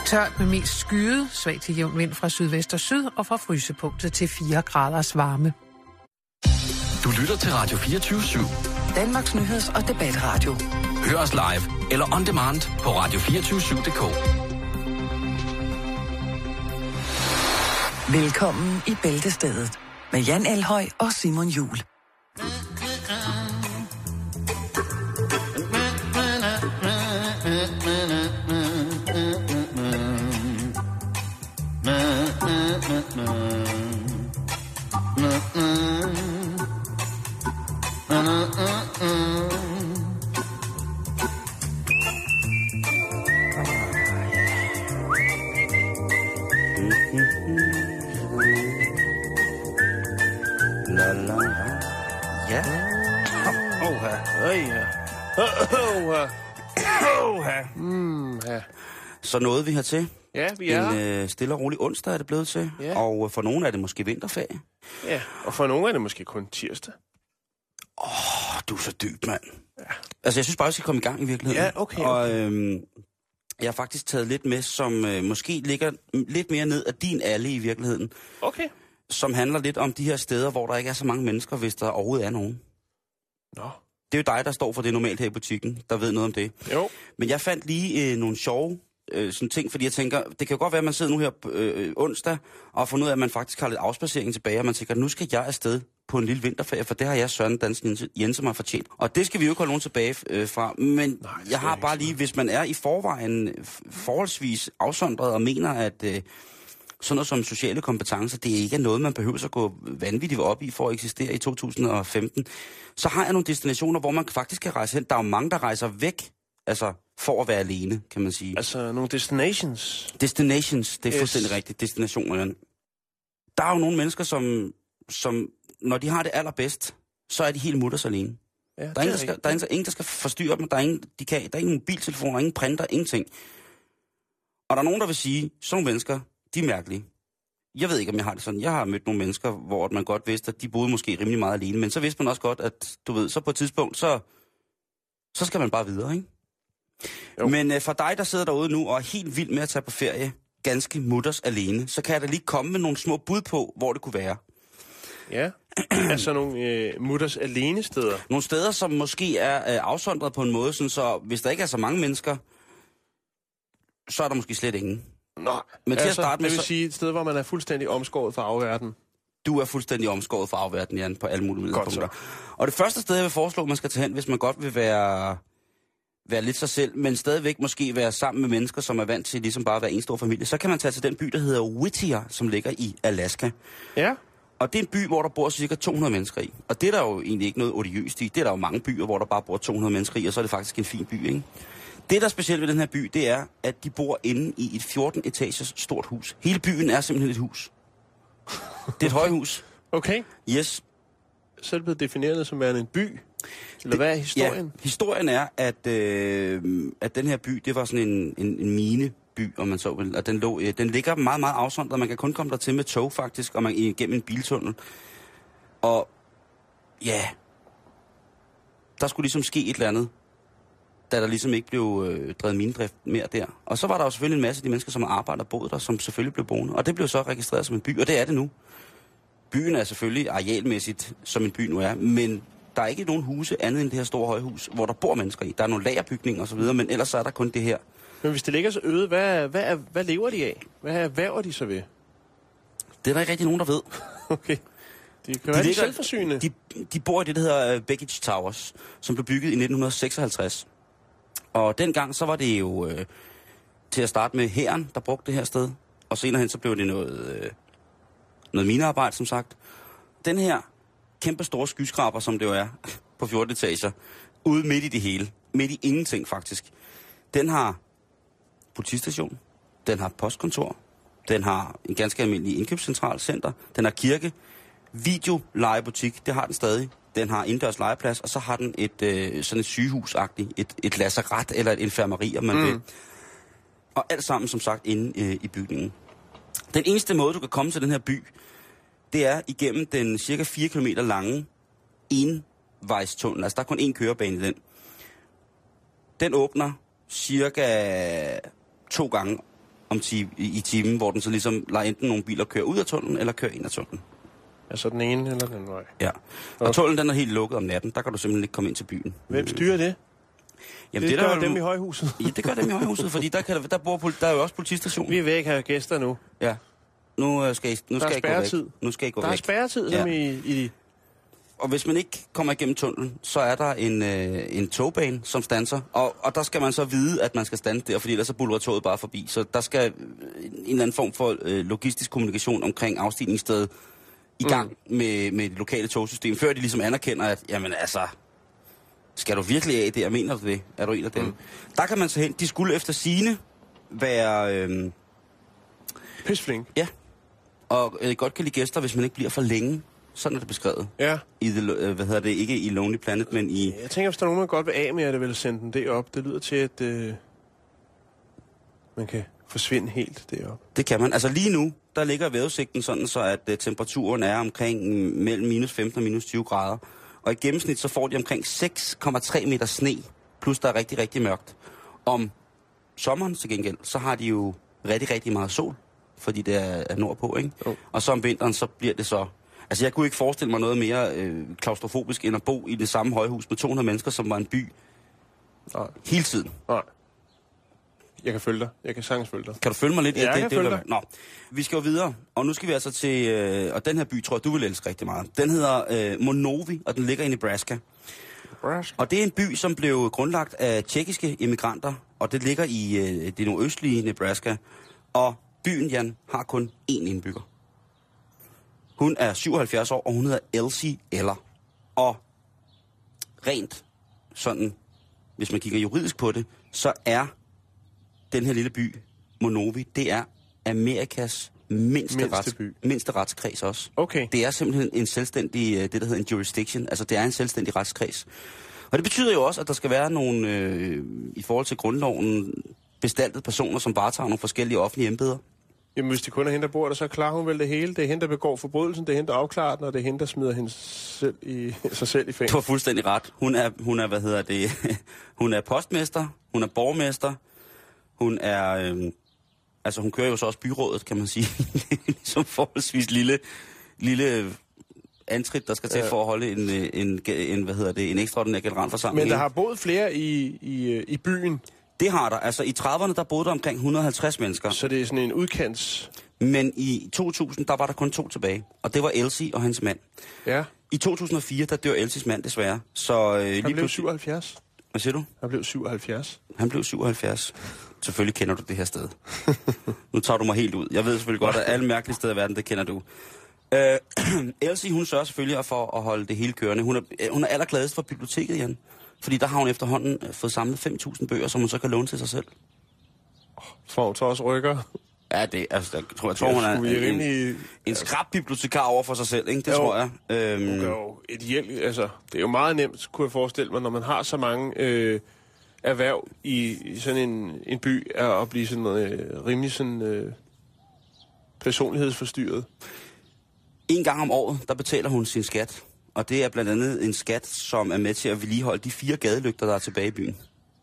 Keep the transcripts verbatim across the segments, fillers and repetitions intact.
Tørt med mest skyde, svag til jævn vind fra sydvest og syd og fra frysepunktet til fire graders varme. Du lytter til Radio fireogtyve syv. Danmarks nyheds- og debatradio. Hør os live eller on demand på radio to fire syv punktum d k. Velkommen i Bæltestedet med Jan Elhøj og Simon Juhl. Ja. Oha. Oha. Oha. Mm, ja. Så nåede vi hertil. Ja, vi er. En øh, stille og rolig onsdag er det blevet til. Ja. Og for nogle er det måske vinterferie. Ja, og for nogle er det måske kun tirsdag. Åh, oh, du er så dyb, mand. Ja. Altså, jeg synes bare, vi skal komme i gang i virkeligheden. Ja, okay. okay. Og øhm, jeg har faktisk taget lidt med, som øh, måske ligger lidt mere ned af din alle i virkeligheden. Okay. Som handler lidt om de her steder, hvor der ikke er så mange mennesker, hvis der overhovedet er nogen. Nå. Det er jo dig, der står for det normalt her i butikken, der ved noget om det. Jo. Men jeg fandt lige øh, nogle sjove øh, sådan ting, fordi jeg tænker, det kan jo godt være, at man sidder nu her øh, onsdag, og har fundet ud af, at man faktisk har lidt afspacering tilbage, og man tænker, nu skal jeg afsted på en lille vinterferie, for det har jeg Søren Dansen Jensen mig fortjent. Og det skal vi jo ikke holde nogen tilbage øh, fra. Men Nej, jeg har bare lige, hvis man er i forvejen forholdsvis afsondret og mener, at øh, sådan noget som sociale kompetencer, det ikke er noget, man behøver at gå vanvittigt op i for at eksistere i to tusind og femten, så har jeg nogle destinationer, hvor man faktisk kan rejse hen. Der er jo mange, der rejser væk, altså for at være alene, kan man sige. Altså nogle destinations? Destinations, det er yes. fuldstændig rigtigt. Destinationer, ja. Der er jo nogle mennesker, som, som når de har det allerbedst, så er de helt mutters alene. Ja, der, er ingen, der, skal, der er ingen, der skal forstyrre dem. Der er ingen, de kan, der er ingen mobiltelefoner, ingen printer, ingenting. Og der er nogen, der vil sige, sådan nogle mennesker, de er mærkelige. Jeg ved ikke, om jeg har det sådan. Jeg har mødt nogle mennesker, hvor man godt vidste, at de boede måske rimelig meget alene, men så vidste man også godt, at du ved, så på et tidspunkt, så, så skal man bare videre, ikke? Jo. Men øh, for dig, der sidder derude nu og er helt vild med at tage på ferie, ganske mutters alene, så kan jeg da lige komme med nogle små bud på, hvor det kunne være. Ja, altså nogle øh, mutters alene steder. Nogle steder, som måske er øh, afsondret på en måde, sådan så hvis der ikke er så mange mennesker, så er der måske slet ingen. Nej, men til altså, at starte med, det vil så... sige et sted, hvor man er fuldstændig omskåret fra afverden. Du er fuldstændig omskåret fra afverden, Jan, på alle mulige punkter. Og det første sted, jeg vil foreslå, man skal tage hen, hvis man godt vil være, være lidt sig selv, men stadigvæk måske være sammen med mennesker, som er vant til ligesom bare at være en stor familie, så kan man tage til den by, der hedder Whittier, som ligger i Alaska. Ja. Og det er en by, hvor der bor cirka to hundrede mennesker i. Og det er der jo egentlig ikke noget odiøst i. Det er der jo mange byer, hvor der bare bor to hundrede mennesker i, og så er det faktisk en fin by, ikke? Det, der er specielt ved den her by, det er, at de bor inde i et fjorten etagers stort hus. Hele byen er simpelthen et hus. Det er et højhus. Okay. Yes. Så er det blevet defineret som værende en by? Eller det, hvad er historien? Ja, historien er, at, øh, at den her by, det var sådan en, en, en mineby, om man så vil. Og den, lå, øh, den ligger meget, meget afsondret. Man kan kun komme der til med tog, faktisk, og man igennem en biltunnel. Og ja, der skulle ligesom ske et eller andet, da der ligesom ikke blev øh, drevet minedrift mere der. Og så var der jo selvfølgelig en masse af de mennesker, som arbejder og boede der, som selvfølgelig blev boende. Og det blev så registreret som en by, og det er det nu. Byen er selvfølgelig arealmæssigt, som en by nu er, men der er ikke nogen huse andet end det her store højhus, hvor der bor mennesker i. Der er nogle lagerbygninger og så videre, men ellers så er der kun det her. Men hvis det ligger så øde, hvad, hvad, er, hvad lever de af? Hvad erhverver de så ved? Det er der ikke rigtig nogen, der ved. Okay. De kan de være ligger, selvforsynende. De, de bor i det, der hedder Baggage Towers, som blev bygget i nitten seksoghalvtreds. Og dengang så var det jo øh, til at starte med hæren, der brugte det her sted. Og senere hen så blev det noget, øh, noget minearbejde, som sagt. Den her kæmpe store skyskraber, som det jo er, på fjorten etager, ude midt i det hele, midt i ingenting faktisk, den har politistation, den har postkontor, den har en ganske almindelig indkøbscentral center, den har kirke, videolejebutik, det har den stadig. Den har indendørs legeplads, og så har den et øh, sådan et sygehusagtigt, et, et lazaret eller et infirmeri, om man mm. vil. Og alt sammen, som sagt, inde øh, i bygningen. Den eneste måde, du kan komme til den her by, det er igennem den cirka fire kilometer lange envejstunnel. Altså, der er kun én kørebane i den. Den åbner cirka to gange om ti- i timen, hvor den så ligesom lader enten nogle biler køre ud af tunnelen, eller køre ind af tunnelen. Altså den ene eller den vej? Ja. Og tunnelen den er helt lukket om natten. Der kan du simpelthen ikke komme ind til byen. Hvem styrer det? Jamen, det, det gør der, dem du... i højhuset. Ja, det gør dem i højhuset, fordi der, kan der, der, bor, der er jo også politistation. Vi er væk have gæster nu. Ja. Nu skal I, nu der skal I gå væk. Nu skal I gå der væk. er spærretid, som ja. i, i... Og hvis man ikke kommer igennem tunnelen, så er der en, øh, en togbane, som standser. Og, og der skal man så vide, at man skal standse der, fordi ellers så buldrer toget bare forbi. Så der skal en eller anden form for øh, logistisk kommunikation omkring afstigningsstedet i gang mm. med, med det lokale togsystem, før de ligesom anerkender, at jamen altså, skal du virkelig af det? Jeg mener du det? Er du en af dem? Mm. Der kan man så hen. De skulle efter sigende være... Øh, Pisflink. Ja. Og øh, godt kan lide gæster, hvis man ikke bliver for længe. Sådan er det beskrevet. Ja. I the, øh, hvad hedder det? Ikke i Lonely Planet, men i... Jeg tænker, hvis der er nogen, man godt vil af med, at det vil sende den derop. Det lyder til, at øh, man kan forsvinde helt derop. Det kan man. Altså lige nu, der ligger vejrudsigten sådan, så at øh, temperaturen er omkring mm, mellem minus femten og minus tyve grader. Og i gennemsnit, så får de omkring seks komma tre meter sne, plus der er rigtig, rigtig mørkt. Om sommeren til gengæld, så har de jo rigtig, rigtig meget sol, fordi det er, er nordpå, ikke? Oh. Og så om vinteren, så bliver det så... Altså, jeg kunne ikke forestille mig noget mere øh, klaustrofobisk, end at bo i det samme højhus med to hundrede mennesker, som var en by. Nej. Hele tiden. Nej. Jeg kan følge dig. Jeg kan sagtens følge dig. Kan du følge mig lidt? Ja, jeg det, kan det, følge det, dig. Nå, vi skal jo videre, og nu skal vi altså til... Øh, og den her by, tror jeg, du vil elske rigtig meget. Den hedder øh, Monovi, og den ligger i Nebraska. Nebraska. Og det er en by, som blev grundlagt af tjekkiske immigranter, og det ligger i øh, det nordøstlige Nebraska. Og byen, Jan, har kun én indbygger. Hun er syvoghalvfjerds år, og hun hedder Elsie Eller. Og rent sådan, hvis man kigger juridisk på det, så er den her lille by, Monovi, det er Amerikas mindste, mindste, rets, by. mindste retskreds også. Okay. Det er simpelthen en selvstændig, det der hedder en jurisdiction, altså det er en selvstændig retskreds. Og det betyder jo også, at der skal være nogle, øh, i forhold til grundloven, bestaltede personer, som bare tager nogle forskellige offentlige embeder. Jamen, hvis det kun er hende, der bor der, så klarer hun vel det hele. Det er hende, der begår forbrydelsen, det er hende, der afklarer den, og det er hende, der smider hende selv i, sig selv i fængsel. Du har fuldstændig ret. Hun er, hun er, hvad hedder det, hun er postmester, hun er borgmester, hun er, øh, altså hun kører jo så også byrådet, kan man sige. Ligesom forholdsvis lille, lille antrit, der skal til ja. for at holde en, en, en, hvad hedder det, en ekstraordinær generalforsamling. Men der har boet flere i, i, i byen. Det har der. Altså i trediverne, der boede der omkring et hundrede og halvtreds mennesker. Så det er sådan en udkants... Men i to tusind, der var der kun to tilbage. Og det var Elsie og hans mand. Ja. I to tusind og fire, der dør Elsies mand desværre. Så, øh, han lige blev syvoghalvfjerds. Hvad siger du? Han blev syvoghalvfjerds. Han blev syvoghalvfjerds. Selvfølgelig kender du det her sted. Nu tager du mig helt ud. Jeg ved selvfølgelig godt, at alle mærkelige steder i verden, det kender du. Øh, Elsie, hun sørger selvfølgelig for at holde det hele kørende. Hun er, hun er allergladest for biblioteket, Jan. Fordi der har hun efterhånden fået samlet fem tusind bøger, som hun så kan låne til sig selv. Får hun så også rykker? Ja, det, altså, jeg tror, jeg tror hun er en, rimelig... en, en skrab bibliotekar over for sig selv, ikke? Det jo. tror jeg. Øhm... Hun jo et hjælp, altså, det er jo meget nemt, kunne jeg forestille mig, når man har så mange øh, erhverv i, i sådan en, en by, er at blive sådan øh, rimelig sådan øh, personlighedsforstyrret. En gang om året, der betaler hun sin skat. Og det er blandt andet en skat, som er med til at vedligeholde de fire gadelygter, der er tilbage i byen.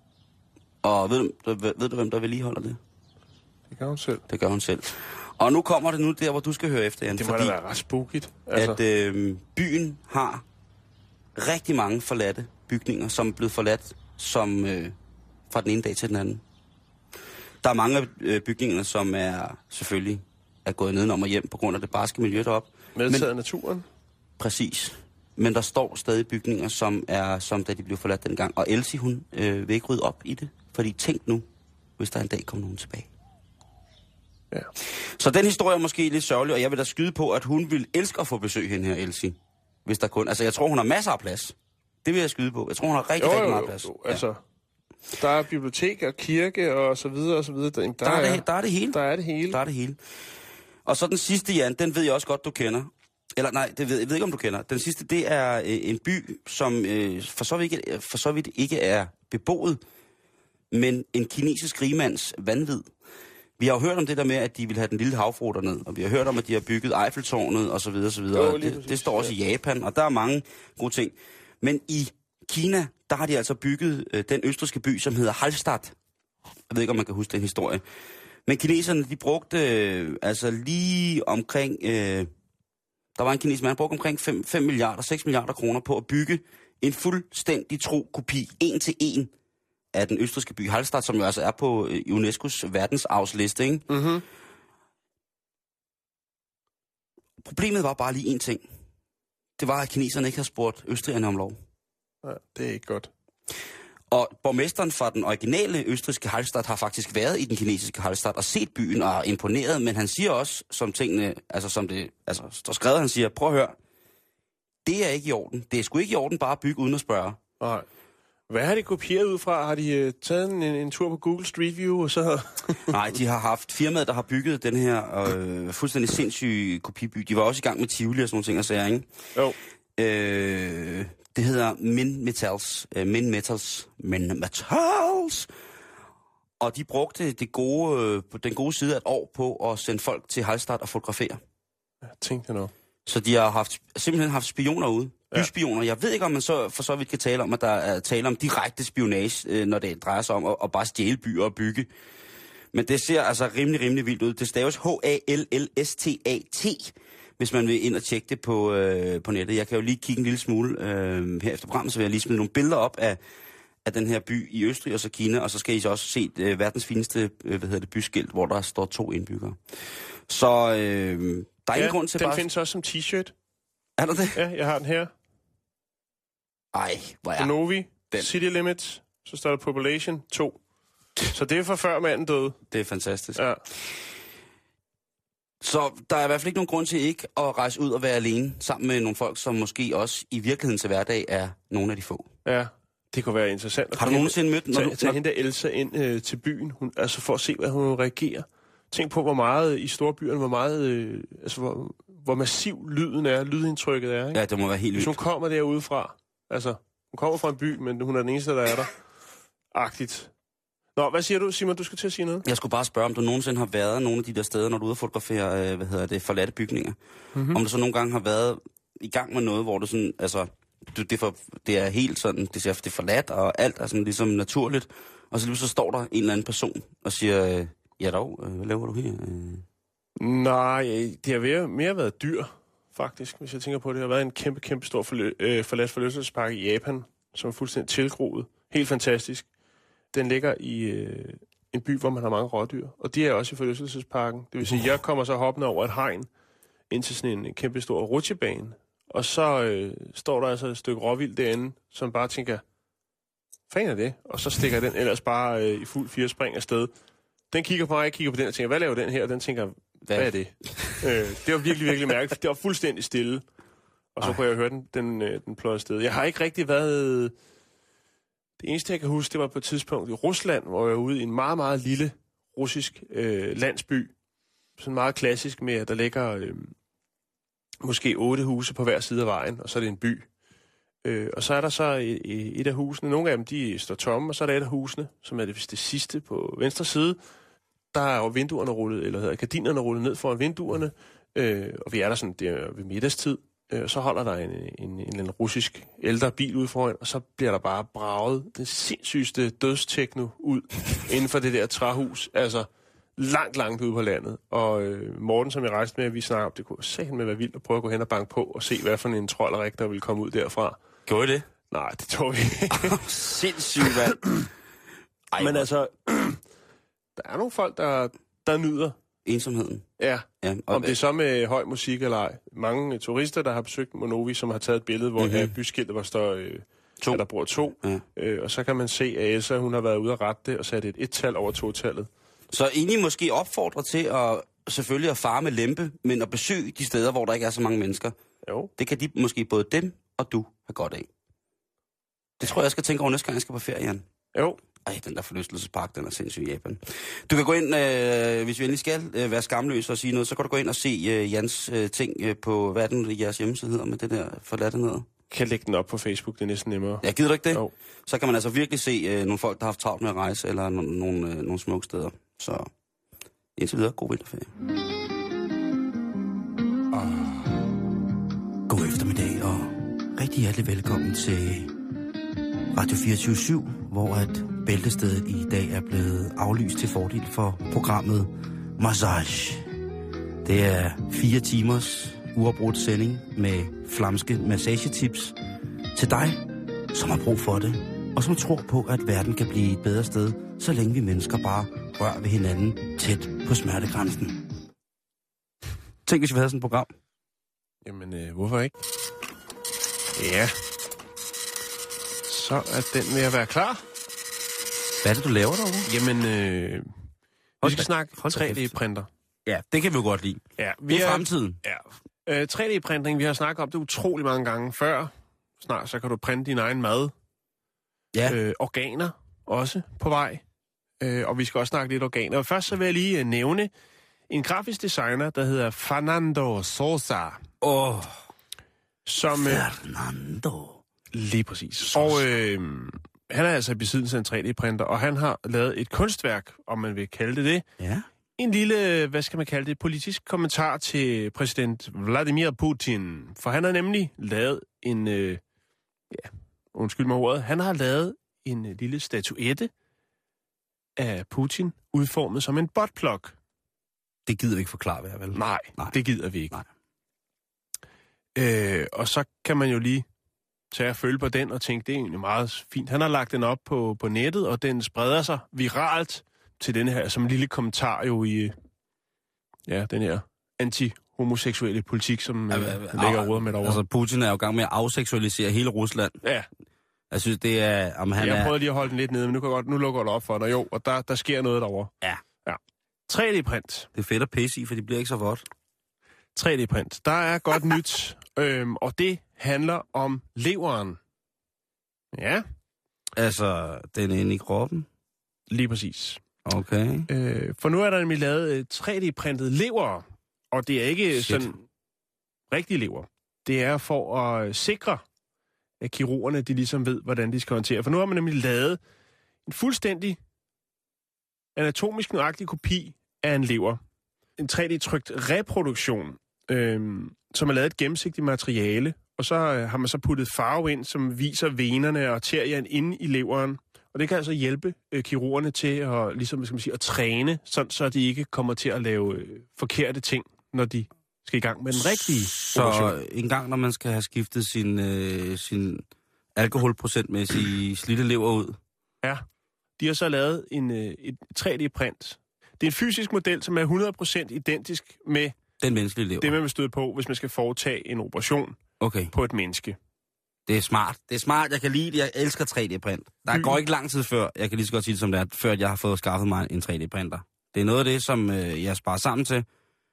Og ved du, ved du hvem der vedligeholder det? Det gør hun selv. Det gør hun selv. Og nu kommer det nu der, hvor du skal høre efter, Jan. Det må fordi, da være ret spookigt. Altså. At øh, byen har rigtig mange forladte bygninger, som er blevet forladt som, øh, fra den ene dag til den anden. Der er mange af øh, bygningerne, som er selvfølgelig er gået nedenom og hjem på grund af det barske miljø deroppe. Medtaget af naturen? Præcis. Men der står stadig bygninger, som er som da de blev forladt dengang. Og Elsie, hun øh, vil ikke rydde op i det. Fordi tænk nu, hvis der en dag kommer nogen tilbage. Ja. Så den historie er måske lidt sørgelig, og jeg vil da skyde på, at hun vil elske at få besøg hende her, Elsie. Hvis der kun... Altså, jeg tror, hun har masser af plads. Det vil jeg skyde på. Jeg tror, hun har rigtig, jo, rigtig jo, meget jo, plads. Jo, altså, ja. Der er bibliotek og kirke og så videre og så videre. Der, der, der, er, det, der er det hele. Der er det hele. Der er det hele. Og så den sidste, Jan, den ved jeg også godt, du kender. Eller nej, det ved, jeg ved ikke, om du kender. Den sidste, det er øh, en by, som øh, for, så vidt, for så vidt ikke er beboet, men en kinesisk rigmands vanvid. Vi har jo hørt om det der med, at de vil have den lille havfru derned, og vi har hørt om, at de har bygget Eiffeltårnet og så videre, så videre. Jo, det, det står også i Japan, og der er mange gode ting. Men i Kina, der har de altså bygget øh, den østrigske by, som hedder Hallstatt. Jeg ved ikke, om man kan huske den historie. Men kineserne, de brugte øh, altså lige omkring... Øh, der var en kinesisk mand, der brugte omkring fem milliarder, seks milliarder kroner på at bygge en fuldstændig tro kopi, en til en, af den østrigske by Hallstatt, som jo altså er på UNESCO's verdensarvsliste, ikke? Mhm. Problemet var bare lige én ting. Det var, at kineserne ikke havde spurgt østrigerne om lov. Ja, det er ikke godt. Og borgmesteren fra den originale østrigske Hallstatt har faktisk været i den kinesiske Hallstatt og set byen og er imponeret, men han siger også, som tingene, altså som det, altså står skrevet, han siger, prøv at høre, det er ikke i orden. Det er sgu ikke i orden bare at bygge uden at spørge. Nej. Hvad har de kopieret ud fra? Har de uh, taget en, en tur på Google Street View, og så... Nej, de har haft firmaet, der har bygget den her øh, fuldstændig sindssyge kopiby. De var også i gang med Tivoli og sådan nogle ting og sager, ikke? Jo. Øh, det hedder Min Metals. Øh, Min Metals. Min Metals. Og de brugte det gode, øh, den gode side af et år på at sende folk til Hallstatt og fotografere. Jeg tænkte noget. Så de har haft, simpelthen haft spioner ude. Byspioner. Jeg ved ikke, om man så for så vidt kan tale om, at der er tale om direkte spionage, øh, når det drejer sig om at, at bare stjæle byer og bygge. Men det ser altså rimelig, rimelig vildt ud. Det staves H A L L S T A T, hvis man vil ind og tjekke det på, øh, på nettet. Jeg kan jo lige kigge en lille smule øh, her efter programmet, så vil jeg lige smide nogle billeder op af, af den her by i Østrig og så Kina, og så skal I så også se øh, verdens fineste øh, hvad hedder det, byskilt, hvor der står to indbyggere. Så øh, der er ja, ingen grund til den bare... den findes også som t-shirt. Er der det? Ja, jeg har den her. Ej, hvor er... Bonovi, den. City Limits, så står der Population to. Så det er fra før manden døde. Det er fantastisk. Ja. Så der er i hvert fald ikke nogen grund til ikke at rejse ud og være alene sammen med nogle folk, som måske også i virkeligheden til hverdag er nogle af de få. Ja, det kunne være interessant. Har du nogensinde mødt... Når du, tage hende der Elsa ind øh, til byen, hun, altså for at se, hvad hun reagerer. Tænk på, hvor meget i storbyerne, hvor meget, øh, altså hvor, hvor massiv lyden er, lydindtrykket er, ikke? Ja, det må være helt Hvis vildt. hun kommer derudefra, altså, hun kommer fra en by, men hun er den eneste, der er der. Agtigt. Nå, hvad siger du, Simon? Du skal til at sige noget? Jeg skulle bare spørge, om du nogensinde har været nogle af de der steder, når du er ude og fotografere, øh, hvad hedder det, forladte bygninger. Mm-hmm. Om du så nogle gange har været i gang med noget, hvor du sådan, altså, du, det, for, det er helt sådan, det, ser, det er forladt, og alt er sådan ligesom naturligt. Og så lige så står der en eller anden person og siger, øh, ja dog, øh, hvad laver du her? Øh. Nej, det har været, mere været dyr, faktisk, hvis jeg tænker på det. Det har været en kæmpe, kæmpe stor forlø- øh, forladt forlystelsespark i Japan, som er fuldstændig tilgroet. Helt fantastisk. Den ligger i øh, en by, hvor man har mange rådyr, og de er også i forlystelsesparken. Det vil sige, at jeg kommer så hoppende over et hegn ind til sådan en kæmpe stor rutsjebane, og så øh, står der altså et stykke råvild derinde, som bare tænker, fanden er det? Og så stikker den ellers bare øh, i fuld firespring afsted. Den kigger på mig, jeg kigger på den og tænker, hvad laver den her? Og den tænker, hvad, hvad er det? øh, det var virkelig, virkelig mærkeligt. Det var fuldstændig stille. Og så Ej. kunne jeg høre den, den, øh, den pløje afsted. Jeg har ikke rigtig været... Det eneste, jeg kan huske, det var på et tidspunkt i Rusland, hvor jeg var ude i en meget, meget lille russisk øh, landsby. Sådan meget klassisk med, at der ligger øh, måske otte huse på hver side af vejen, og så er det en by. Øh, og så er der så et, et af husene, nogle af dem, de står tomme, og så er der et af husene, som er det, det sidste på venstre side. Der er jo vinduerne rullet, eller hedder gardinerne rullet ned foran vinduerne, øh, og vi er der sådan, det er ved middagstid. Og så holder der en, en, en, en russisk ældre bil ude foran, og så bliver der bare braget den sindssygste dødstekno ud inden for det der træhus. Altså langt, langt ude på landet. Og øh, Morten, som jeg rejste med, vi snakker om, det kunne sagen med være vildt at prøve at gå hen og banke på og se, hvad for en trolderik, der ville komme ud derfra. Gjorde I det? Nej, det tror vi ikke. Sindssygt, mand. Men altså, der er nogle folk, der, der nyder ensomheden. Ja, ja om det er så med høj musik eller ej. Mange turister, der har besøgt Bonovi, som har taget et billede, hvor mm-hmm. her byskiltet var står, øh, to. der bor to. Ja. Øh, og så kan man se, at Elsa, hun har været ude at rette det og sat et et-tal over to-tallet. Så egentlig måske opfordrer til at selvfølgelig at fare med lempe, men at besøge de steder, hvor der ikke er så mange mennesker. Jo. Det kan de måske både dem og du have godt af. Det tror jeg, jeg skal tænke over næste gang, jeg skal på ferie, Jan. Jo. Ej, den der forlystelsespark, den er sindssygt i Japan. Du kan gå ind, øh, hvis vi endelig skal øh, være skamløse og sige noget, så kan du gå ind og se øh, Jans øh, ting øh, på, hvad er den, jeres hjemmeside hedder med det der forladte ned. Kan lægge den op på Facebook, det er næsten nemmere. Ja, gider du ikke det? Jo. Så kan man altså virkelig se øh, nogle folk, der har haft travlt med at rejse, eller no- nogle, øh, nogle smukke steder. Så indtil videre, god vinterferie. Og god eftermiddag, og rigtig hjertelig velkommen til Radio fireogtyve syv, hvor at bæltestedet i dag er blevet aflyst til fordel for programmet Massage. Det er fire timers uafbrudt sending med flamske massagetips til dig, som har brug for det, og som tror på, at verden kan blive et bedre sted, så længe vi mennesker bare rører ved hinanden tæt på smertegrænsen. Tænk, hvis vi havde sådan et program. Jamen, øh, hvorfor ikke? Ja. Så er den ved at være klar. Hvad er det, du laver derovre? Jamen, øh, vi skal snakke tre D-printer. Ja, det kan vi jo godt lide. Ja, vi det er er fremtiden. Ja. Øh, tre D-printing, vi har snakket om det utrolig mange gange før. Snart så kan du printe din egen mad. Ja. Øh, organer også på vej. Øh, og vi skal også snakke lidt organer. Og først så vil jeg lige øh, nævne en grafisk designer, der hedder Fernando Sosa. Åh, oh, som, øh, Fernando. Lige præcis. Sosa. Og øh, han er altså i besiddelse af en tre D-printer, og han har lavet et kunstværk, om man vil kalde det det. Ja. En lille, hvad skal man kalde det, politisk kommentar til præsident Vladimir Putin. For han har nemlig lavet en, øh, ja, undskyld mig ordet, han har lavet en øh, lille statuette af Putin, udformet som en buttplug. Det gider vi ikke forklare, hvad jeg vel? Nej, Nej, det gider vi ikke. Nej. Øh, og så kan man jo lige tage og følge på den og tænke, det er egentlig meget fint. Han har lagt den op på, på nettet, og den spreder sig viralt til denne her, som en lille kommentar jo i, ja, den her anti-homoseksuelle politik, som ja, øh, ligger råd med derovre. Altså, Putin er jo i gang med at afseksualisere hele Rusland. Ja. Jeg synes, det er... Om han jeg er... prøvede lige at holde den lidt nede, men nu, kan godt, nu lukker det op for dig. Jo, og der, der sker noget derovre. Ja. Ja. tre D-print. Det er fedt at pisse i, for de bliver ikke så vådt. tre D-print. Der er godt nyt, øhm, og det handler om leveren. Ja. Altså, den er inde i kroppen? Lige præcis. Okay. Øh, for nu er der nemlig lavet tre D-printet lever, og det er ikke Shit. sådan rigtig lever. Det er for at sikre, at kirurgerne de ligesom ved, hvordan de skal håndtere. For nu har man nemlig lavet en fuldstændig anatomisk nøjagtig kopi af en lever. En tre D-trykt reproduktion, øh, som er lavet et gennemsigtigt materiale, og så øh, har man så puttet farve ind, som viser venerne og arterierne inde i leveren. Og det kan altså hjælpe øh, kirurgerne til at, ligesom, skal man sige, at træne, sådan, så de ikke kommer til at lave øh, forkerte ting, når de skal i gang med den rigtige så operation. Så en gang, når man skal have skiftet sin, øh, sin alkoholprocentmæssige slidte lever ud? Ja, de har så lavet en, øh, et tre D-print. Det er en fysisk model, som er hundrede procent identisk med den menneskelige lever. Det, man vil støde på, hvis man skal foretage en operation okay. på et menneske. Det er smart. Det er smart. Jeg kan lide det. Jeg elsker tre D-print. Der går ikke lang tid før, jeg kan lige så godt sige det som det er, før jeg har fået skaffet mig en tre D-printer. Det er noget af det, som øh, jeg sparer sammen til.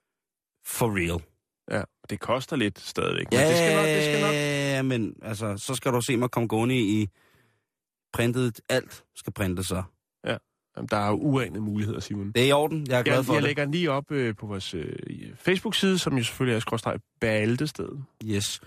For real. Ja, det koster lidt stadigvæk. Ja, men det skal nok, det skal nok. Ja, men altså, så skal du se mig komme gående i printet. Alt skal printe så. Ja, jamen, der er jo uanede muligheder, Simon. Det er i orden. Jeg er glad jeg, for jeg det. lægger den lige op øh, på vores øh, Facebook-side, som jo selvfølgelig er skråstreg Bæltested. Yes.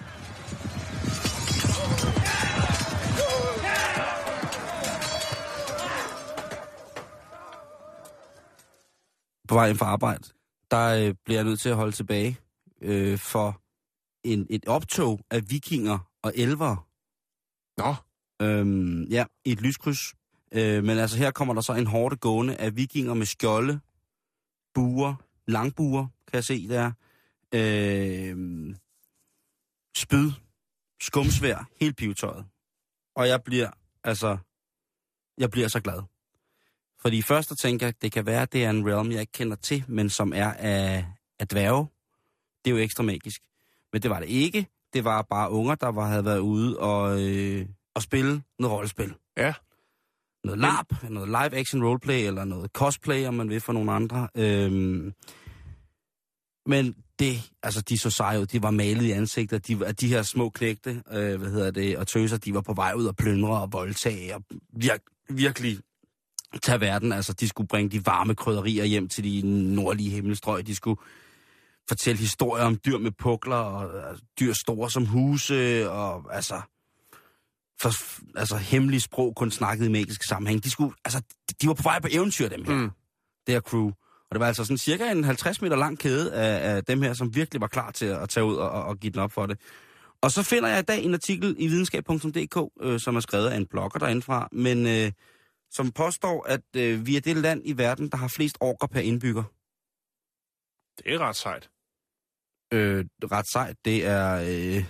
På vej ind for arbejde, der øh, bliver jeg nødt til at holde tilbage øh, for en, et optog af vikinger og elvere. Nå. Øhm, ja, i et lyskryds. Øh, men altså her kommer der så en hårde gående af vikinger med skjolde, buer, langbuer, kan jeg se der. Øh, spyd, skumsvær, helt pivetøjet. Og jeg bliver, altså, jeg bliver så glad. Fordi først så tænker jeg, det kan være, at det er en realm, jeg ikke kender til, men som er af, af dværge. Det er jo ekstra magisk. Men det var det ikke. Det var bare unger, der var, havde været ude og, øh, og spille noget rollespil. Ja. Noget LARP, noget live-action roleplay, eller noget cosplay, om man vil, for nogle andre. Øhm, men det, altså de så seje ud, de var malet i ansigtet, de, de her små klægte, øh, hvad hedder det, og tøser, de var på vej ud og plyndre og voldtage, og virk, virkelig tage verden. Altså, de skulle bringe de varme krydderier hjem til de nordlige himmelstrøg, de skulle fortælle historier om dyr med pukler, og altså, dyr store som huse, og altså... For, altså hemmelige sprog kun snakket i magisk sammenhæng. De skulle, altså, de var på vej på eventyr, dem her. Mm. Det her crew. Og det var altså sådan cirka en halvtreds meter lang kæde af, af dem her, som virkelig var klar til at tage ud og, og give den op for det. Og så finder jeg i dag en artikel i videnskab punktum d k, øh, som er skrevet af en blogger derindefra, men øh, som påstår, at øh, vi er det land i verden, der har flest orker per indbygger. Det er ret sejt. Øh, ret sejt, det er... Øh,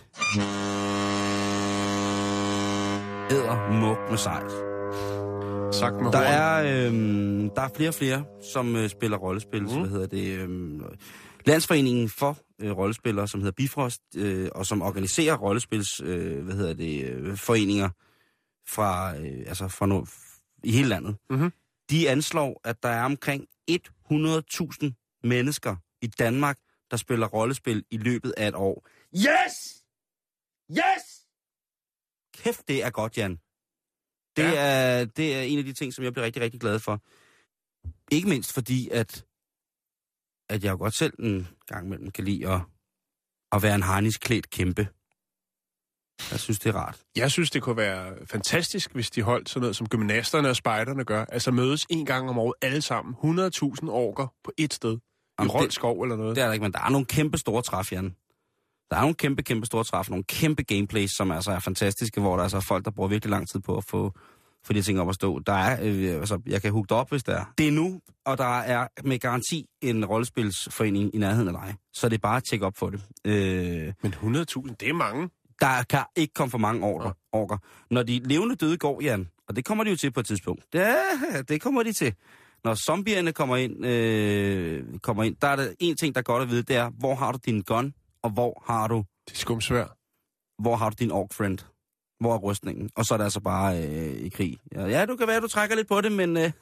ædermuk med sejt. Sagt med Der horn. er, øh, der er flere og flere, som øh, spiller rollespil. Mm. Hvad hedder det? Øh, Landsforeningen for øh, rollespillere, som hedder Bifrost, øh, og som organiserer rollespils, øh, hvad hedder det, øh, foreninger fra, øh, altså fra no, i hele landet. Mm-hmm. De anslår, at der er omkring hundrede tusind mennesker i Danmark, der spiller rollespil i løbet af et år. Yes! Yes! Kæft, det er godt, Jan. Det, ja. er, det er en af de ting, som jeg bliver rigtig, rigtig glad for. Ikke mindst fordi, at, at jeg jo godt selv en gang imellem kan lide at, at være en harnisklædt kæmpe. Jeg synes, det er rart. Jeg synes, det kunne være fantastisk, hvis de holdt sådan noget, som gymnasterne og spejderne gør. Altså mødes en gang om året alle sammen. hundrede tusind orker på ét sted. I Rold skov eller noget. Det er der ikke, men der er nogle kæmpe store træf, Jan. Der er nogle kæmpe, kæmpe store træf, nogle kæmpe gameplays, som altså er fantastiske, hvor der altså er folk, der bruger virkelig lang tid på at få, få de ting op at stå. Der er, øh, altså, jeg kan hugge op, hvis der er. Det er nu, og der er med garanti en rollespilsforening i nærheden af dig. Så det er bare at tjekke op for det. Øh, men hundrede tusind, det er mange. Der kan ikke komme for mange orker. orker. Når de levende døde går, Jan, og det kommer de jo til på et tidspunkt. Ja, det kommer de til. Når zombierne kommer ind, øh, kommer ind, der er der en ting, der er godt at vide, det er, hvor har du din gun, og hvor har du... Det er skumsvær. Hvor har du din orc friend? Hvor er rustningen? Og så er det altså bare øh, i krig. Ja, ja, du kan være, du trækker lidt på det, men øh,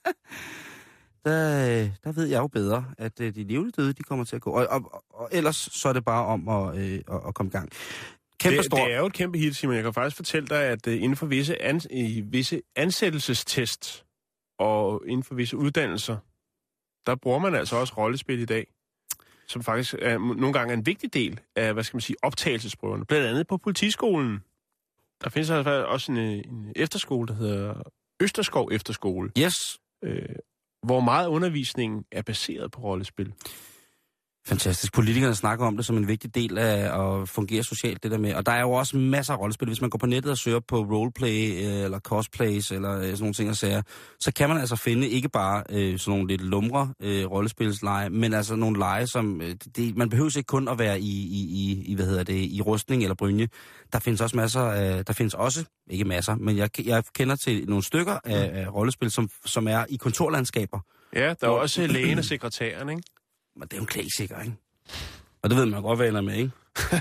der, der ved jeg jo bedre, at øh, de levende døde, de kommer til at gå. Og, og, og, og ellers så er det bare om at, øh, at, at komme i gang. Kæmpe det, stor... det er jo et kæmpe hit, Simon. Jeg kan faktisk fortælle dig, at uh, inden for visse, ans- i visse ansættelsestest og inden for visse uddannelser, der bruger man altså også rollespil i dag, som faktisk er, nogle gange er en vigtig del af, hvad skal man sige, optagelsesprøverne. Blandt andet på politiskolen. Der findes altså også en, en efterskole, der hedder Østerskov Efterskole. Yes. Øh, hvor meget undervisningen er baseret på rollespil. Fantastisk. Politikerne snakker om det som en vigtig del af at fungere socialt, det der med. Og der er jo også masser af rollespil. Hvis man går på nettet og søger på roleplay, eller cosplays, eller sådan nogle ting og sager, så kan man altså finde ikke bare øh, sådan nogle lidt lumre øh, rollespilsleje, men altså nogle leje, som... Øh, det, man behøver ikke kun at være i, i, i, i, hvad hedder det, i rustning eller brynje. Der findes også masser af... Der findes også, ikke masser, men jeg, jeg kender til nogle stykker af, af rollespil, som, som er i kontorlandskaber. Ja, der er også lægen og sekretæren, ikke? Men det er jo en klassiker, ikke? Og det ved man godt, hvad ender med, ikke?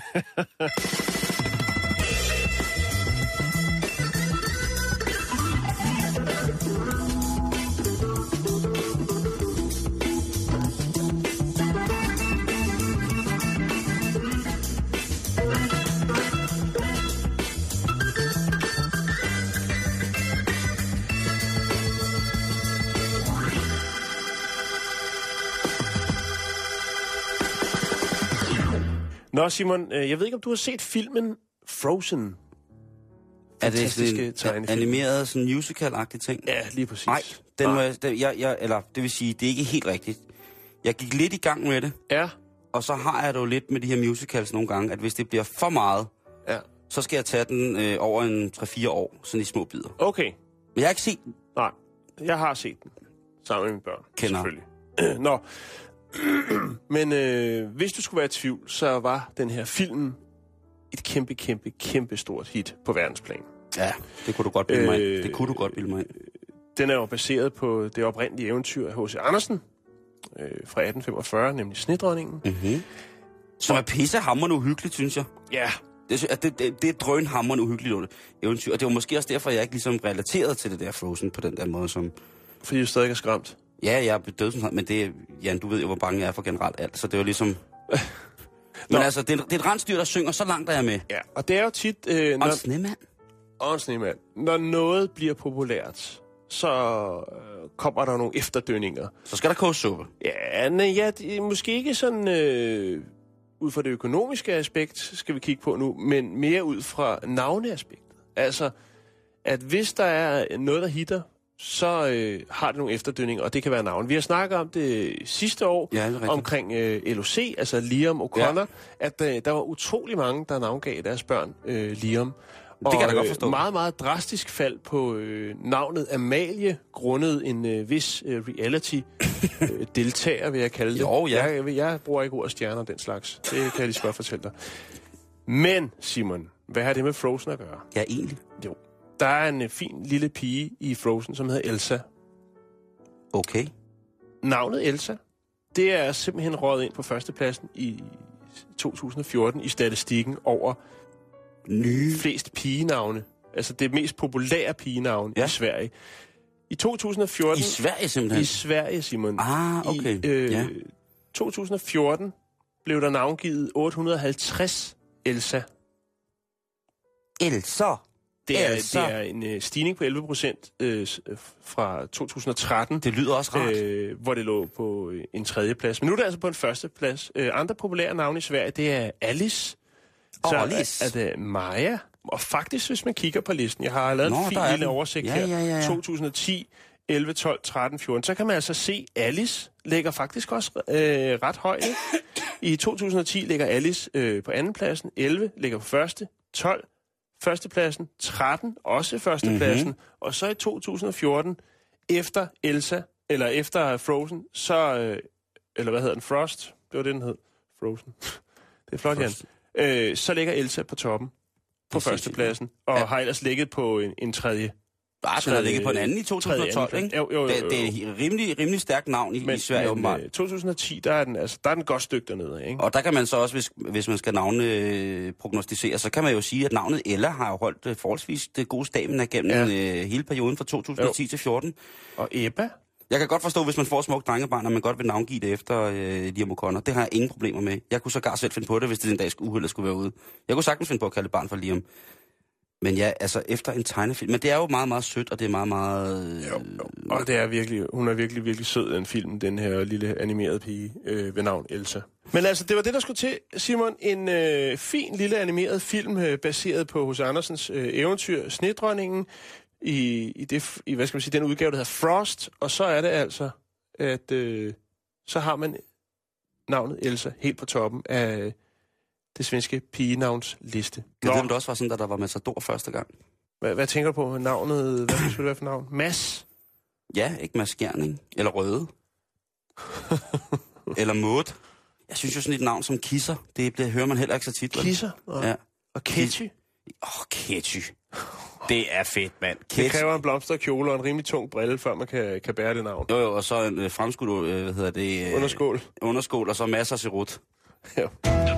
Nå, Simon, jeg ved ikke, om du har set filmen Frozen. Er det sådan en animeret, sådan musical-agtig ting? Ja, lige præcis. Nej, den må jeg, den, jeg, jeg, eller det vil sige, det er ikke helt rigtigt. Jeg gik lidt i gang med det. Ja. Og så har jeg det jo lidt med de her musicals nogle gange, at hvis det bliver for meget, ja. så skal jeg tage den øh, over en tre fire år, sådan i små bidder. Okay. Men jeg har ikke set den. Nej, jeg har set den. Sammen med mine børn. Kender. Selvfølgelig. Nå. Men øh, hvis du skulle være i tvivl, så var den her film et kæmpe, kæmpe, kæmpe stort hit på verdensplan. Ja, det kunne du godt bilde mig øh, Det kunne du godt bilde mig Den er jo baseret på det oprindelige eventyr af H C Andersen øh, fra atten femogfyrre, nemlig Snedronningen. Mm-hmm. Som er pissehammerende uhyggeligt, synes jeg. Ja. Det, det, det, det er drønhammerende uhyggeligt eventyr, og det var måske også derfor, jeg ikke ligesom relaterede til det der Frozen på den der måde, som... Fordi du stadig er skræmt? Ja, jeg er dødsens, men det, Jan, du ved jo, hvor bange jeg er for generelt alt, så det var ligesom... Men altså, det er, det er et rensdyr, der synger, så langt der er med. Ja, og det er jo tit... Øh, når... Og en snemand. Og en snemand. Når noget bliver populært, så øh, kommer der nogle efterdønninger. Så skal der koge suppe. Ja, nej, ja, det er måske ikke sådan... Øh, ud fra det økonomiske aspekt, skal vi kigge på nu, men mere ud fra navneaspektet. Altså, at hvis der er noget, der hitter så øh, har det nogle efterdønninger, og det kan være navn. Vi har snakket om det sidste år, ja, det omkring øh, L O C, altså Liam O'Connor, ja. at øh, der var utrolig mange, der navngav deres børn øh, Liam. Det kan jeg da godt forstå. Og meget, meget drastisk fald på øh, navnet Amalie, grundet en øh, vis øh, reality-deltager, øh, vil jeg kalde det. Jo, ja. Jeg, jeg, jeg bruger ikke ordet stjerner den slags. Det kan jeg lige så godt fortælle dig. Men, Simon, hvad har det med Frozen at gøre? Ja, egentlig. Jo. Der er en øh, fin lille pige i Frozen, som hedder Elsa. Okay. Navnet Elsa, det er simpelthen røget ind på førstepladsen i to tusind og fjorten i statistikken over nye flest pigenavne. Altså det mest populære pigenavn ja. i Sverige. I to tusind og fjorten... I Sverige simpelthen? I Sverige, Simon. Ah, okay. I øh, ja. to tusind og fjorten blev der navngivet otte hundrede og halvtreds Elsa. Elsa? Det er, det er en øh, stigning på elleve procent øh, fra to tusind og tretten. Det lyder også rart. Øh, hvor det lå på øh, en tredje plads. Men nu er det altså på en første plads. Øh, andre populære navne i Sverige, det er Alice. Så så Alice. er, er det Maja. Og faktisk, hvis man kigger på listen, jeg har lavet Nå, en fin lille den. oversigt ja, her. Ja, ja, ja. to tusind og ti, elleve, tolv, tretten, fjorten. Så kan man altså se, Alice ligger faktisk også øh, ret højt. I to tusind og ti ligger Alice øh, på andenpladsen, elleve ligger på første, tolv førstepladsen, tretten også førstepladsen, mm-hmm. og så i to tusind og fjorten, efter Elsa, eller efter Frozen, så, øh, eller hvad hedder den, Frost, det var det, den hed, Frozen, det er flot, Jan, øh, så ligger Elsa på toppen, på førstepladsen, og ja. har ellers ligget på en, en tredje. Bare den har ligget på en anden i to tusind og tolv, ikke? Jo, jo, jo, jo. Det, det er et rimelig, rimelig stærkt navn i, men, i Sverige, åbenbart. Men to tusind og ti, der er den, altså, der er den godt stykke dernede, ikke? Og der kan man så også, hvis, hvis man skal navne øh, prognostisere, så kan man jo sige, at navnet Ella har jo holdt øh, forholdsvis det gode stamina gennem ja. øh, hele perioden fra to tusind og ti jo. til fjorten. Og Ebba? Jeg kan godt forstå, hvis man får smukt drengebarn, at man godt vil navngive det efter øh, Liam O'Connor. Det har jeg ingen problemer med. Jeg kunne sågar selv finde på det, hvis det den dag uheldet skulle være ude. Jeg kunne sagtens finde på at kalde barn for Liam. Men ja, altså efter en tegnefilm. Men det er jo meget, meget sødt, og det er meget, meget... Jo, jo. Og det er virkelig, hun er virkelig, virkelig sød, den film, den her lille animerede pige øh, ved navn Elsa. Men altså, det var det, der skulle til, Simon. En øh, fin lille animeret film, øh, baseret på H C Andersens øh, eventyr, Snedronningen, i, i, det, i hvad skal man sige, den udgave, der hedder Frost. Og så er det altså, at øh, så har man navnet Elsa helt på toppen af det svenske pigenavns liste. Jeg ved, om det også var sådan, at der var Matador første gang. Hvad, hvad tænker du på navnet? Hvad skulle det være for navn? Mads? Ja, ikke Mads Skjerning. Eller Røde. Eller Maud. Jeg synes jo sådan et navn som Kisser, det bliver, hører man heller ikke så tit. Kisser? Og, ja. Og Ketchy? Åh, oh, Ketchy. Det er fedt, mand. Ketchy. Det kræver en blomsterkjole og en rimelig tung brille, før man kan, kan bære det navn. Jo, jo, og så en øh, fremskudt, øh, hvad hedder det? Øh, underskål. Underskål, og så masser af sirut. Ja.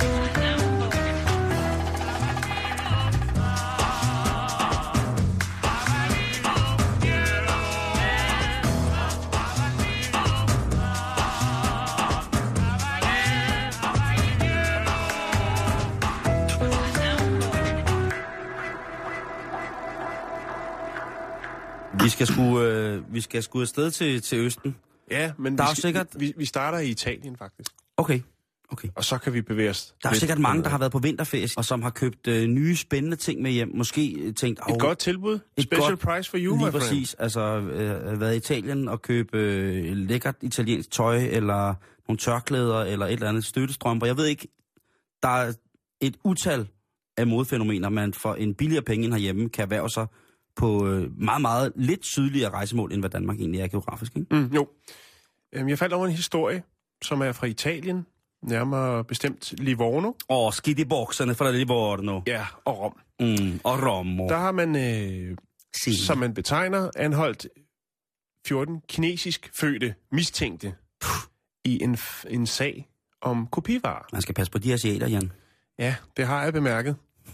Vi skal sgu, øh, vi skal sgu afsted til, til Østen. Ja, men der vi, er skal, sikkert... vi, vi starter i Italien, faktisk. Okay. Okay. Og så kan vi bevæge os. Der er sikkert mange, der har været på vinterferie, og som har købt øh, nye, spændende ting med hjem. Måske tænkt... Et godt tilbud. Et Special godt, price for you, lige my friend. præcis. Altså, øh, været i Italien og købe øh, lækkert italiensk tøj, eller nogle tørklæder, eller et eller andet støttestrømper. Jeg ved ikke, der er et utal af modfænomener, man for en billigere penge end herhjemme kan erhverve sig på øh, meget, meget lidt sydligere rejsemål, end hvad Danmark egentlig er geografisk, ikke? Mm, jo. Jeg faldt over en historie, som er fra Italien, nærmere bestemt Livorno. Åh, oh, skidt i bokserne fra Livorno. Ja, og Rom. Mm, og Rom. Der har man, øh, som man betegner, anholdt fjorten kinesisk fødte mistænkte Puh. i en, en sag om kopivarer. Man skal passe på de asiater, Jan. Ja, det har jeg bemærket.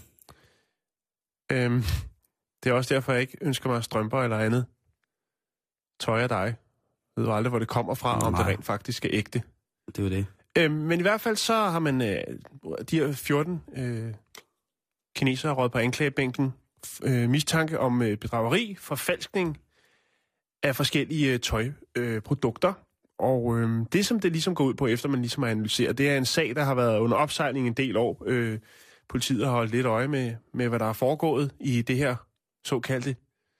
Øhm, det er også derfor, jeg ikke ønsker mig strømper eller andet tøj af dig. Jeg ved jo aldrig, hvor det kommer fra, om det rent faktisk er ægte. Det er jo det. Øhm, men i hvert fald så har man øh, de her fjorten øh, kinesere råd på anklagebænken øh, mistanke om øh, bedrageri, forfalskning af forskellige øh, tøjprodukter. Øh, og øh, det, som det ligesom går ud på, efter man ligesom har analyseret, det er en sag, der har været under opsejling en del år. Øh, politiet har holdt lidt øje med, med, hvad der er foregået i det her såkaldte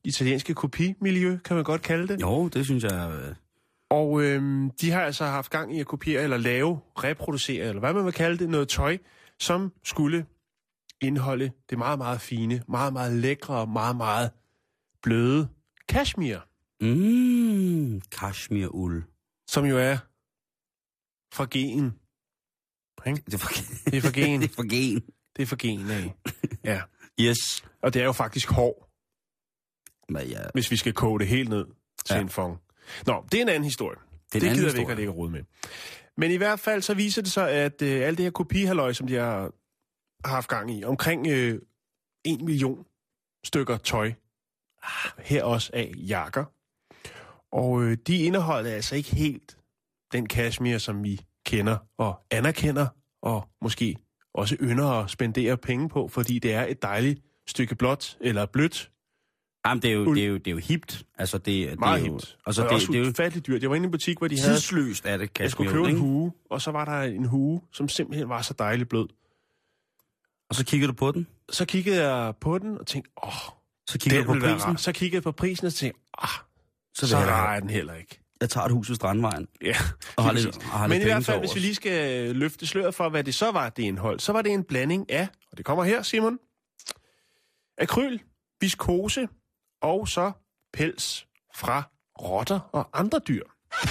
italienske kopimiljø, kan man godt kalde det. Jo, det synes jeg... Øh... Og øhm, de har altså haft gang i at kopiere, eller lave, reproducere, eller hvad man vil kalde det, noget tøj, som skulle indeholde det meget, meget fine, meget, meget lækre og meget, meget bløde cashmere. Mm, cashmere-uld. Som jo er fra gen. Det er fra gen. Det er fra gen. det er fra gen. Det er fra gen af. Ja. Yes. Og det er jo faktisk hår. Men ja. Hvis vi skal koge det helt ned til ja. en fong. Nå, det er en anden historie. Det, det gider vi ikke at lægge råd med. Men i hvert fald så viser det sig, at øh, alt det her kopihalløj, som de har haft gang i, omkring øh, en million stykker tøj, her også af jakker. Og øh, de indeholder altså ikke helt den cashmere, som vi kender og anerkender, og måske også ynder at spendere penge på, fordi det er et dejligt stykke blåt eller blødt. Jamen, det er jo, det er jo, det er jo hipt. Altså, det, meget det er jo, hipt. Altså, det, det, også det er jo ufatteligt dyrt. Jeg var inde i en butik, hvor de havde... Tidsløst er det cashmere. Jeg skulle købe en hue, og så var der en hue, som simpelthen var så dejligt blød. Og så kiggede du på den? Så kiggede jeg på den og tænkte, åh, så kiggede du på prisen? Så kiggede jeg på prisen og tænkte, ah, så, så rar er den heller ikke. Jeg tager et hus ved Strandvejen. Ja. Og har lidt, og har Men lidt i hvert fald, hvis vi lige skal løfte sløret for, hvad det så var, det indhold, så var det en blanding af, og det kommer her, Simon, akryl, viskose og så pels fra rotter og andre dyr.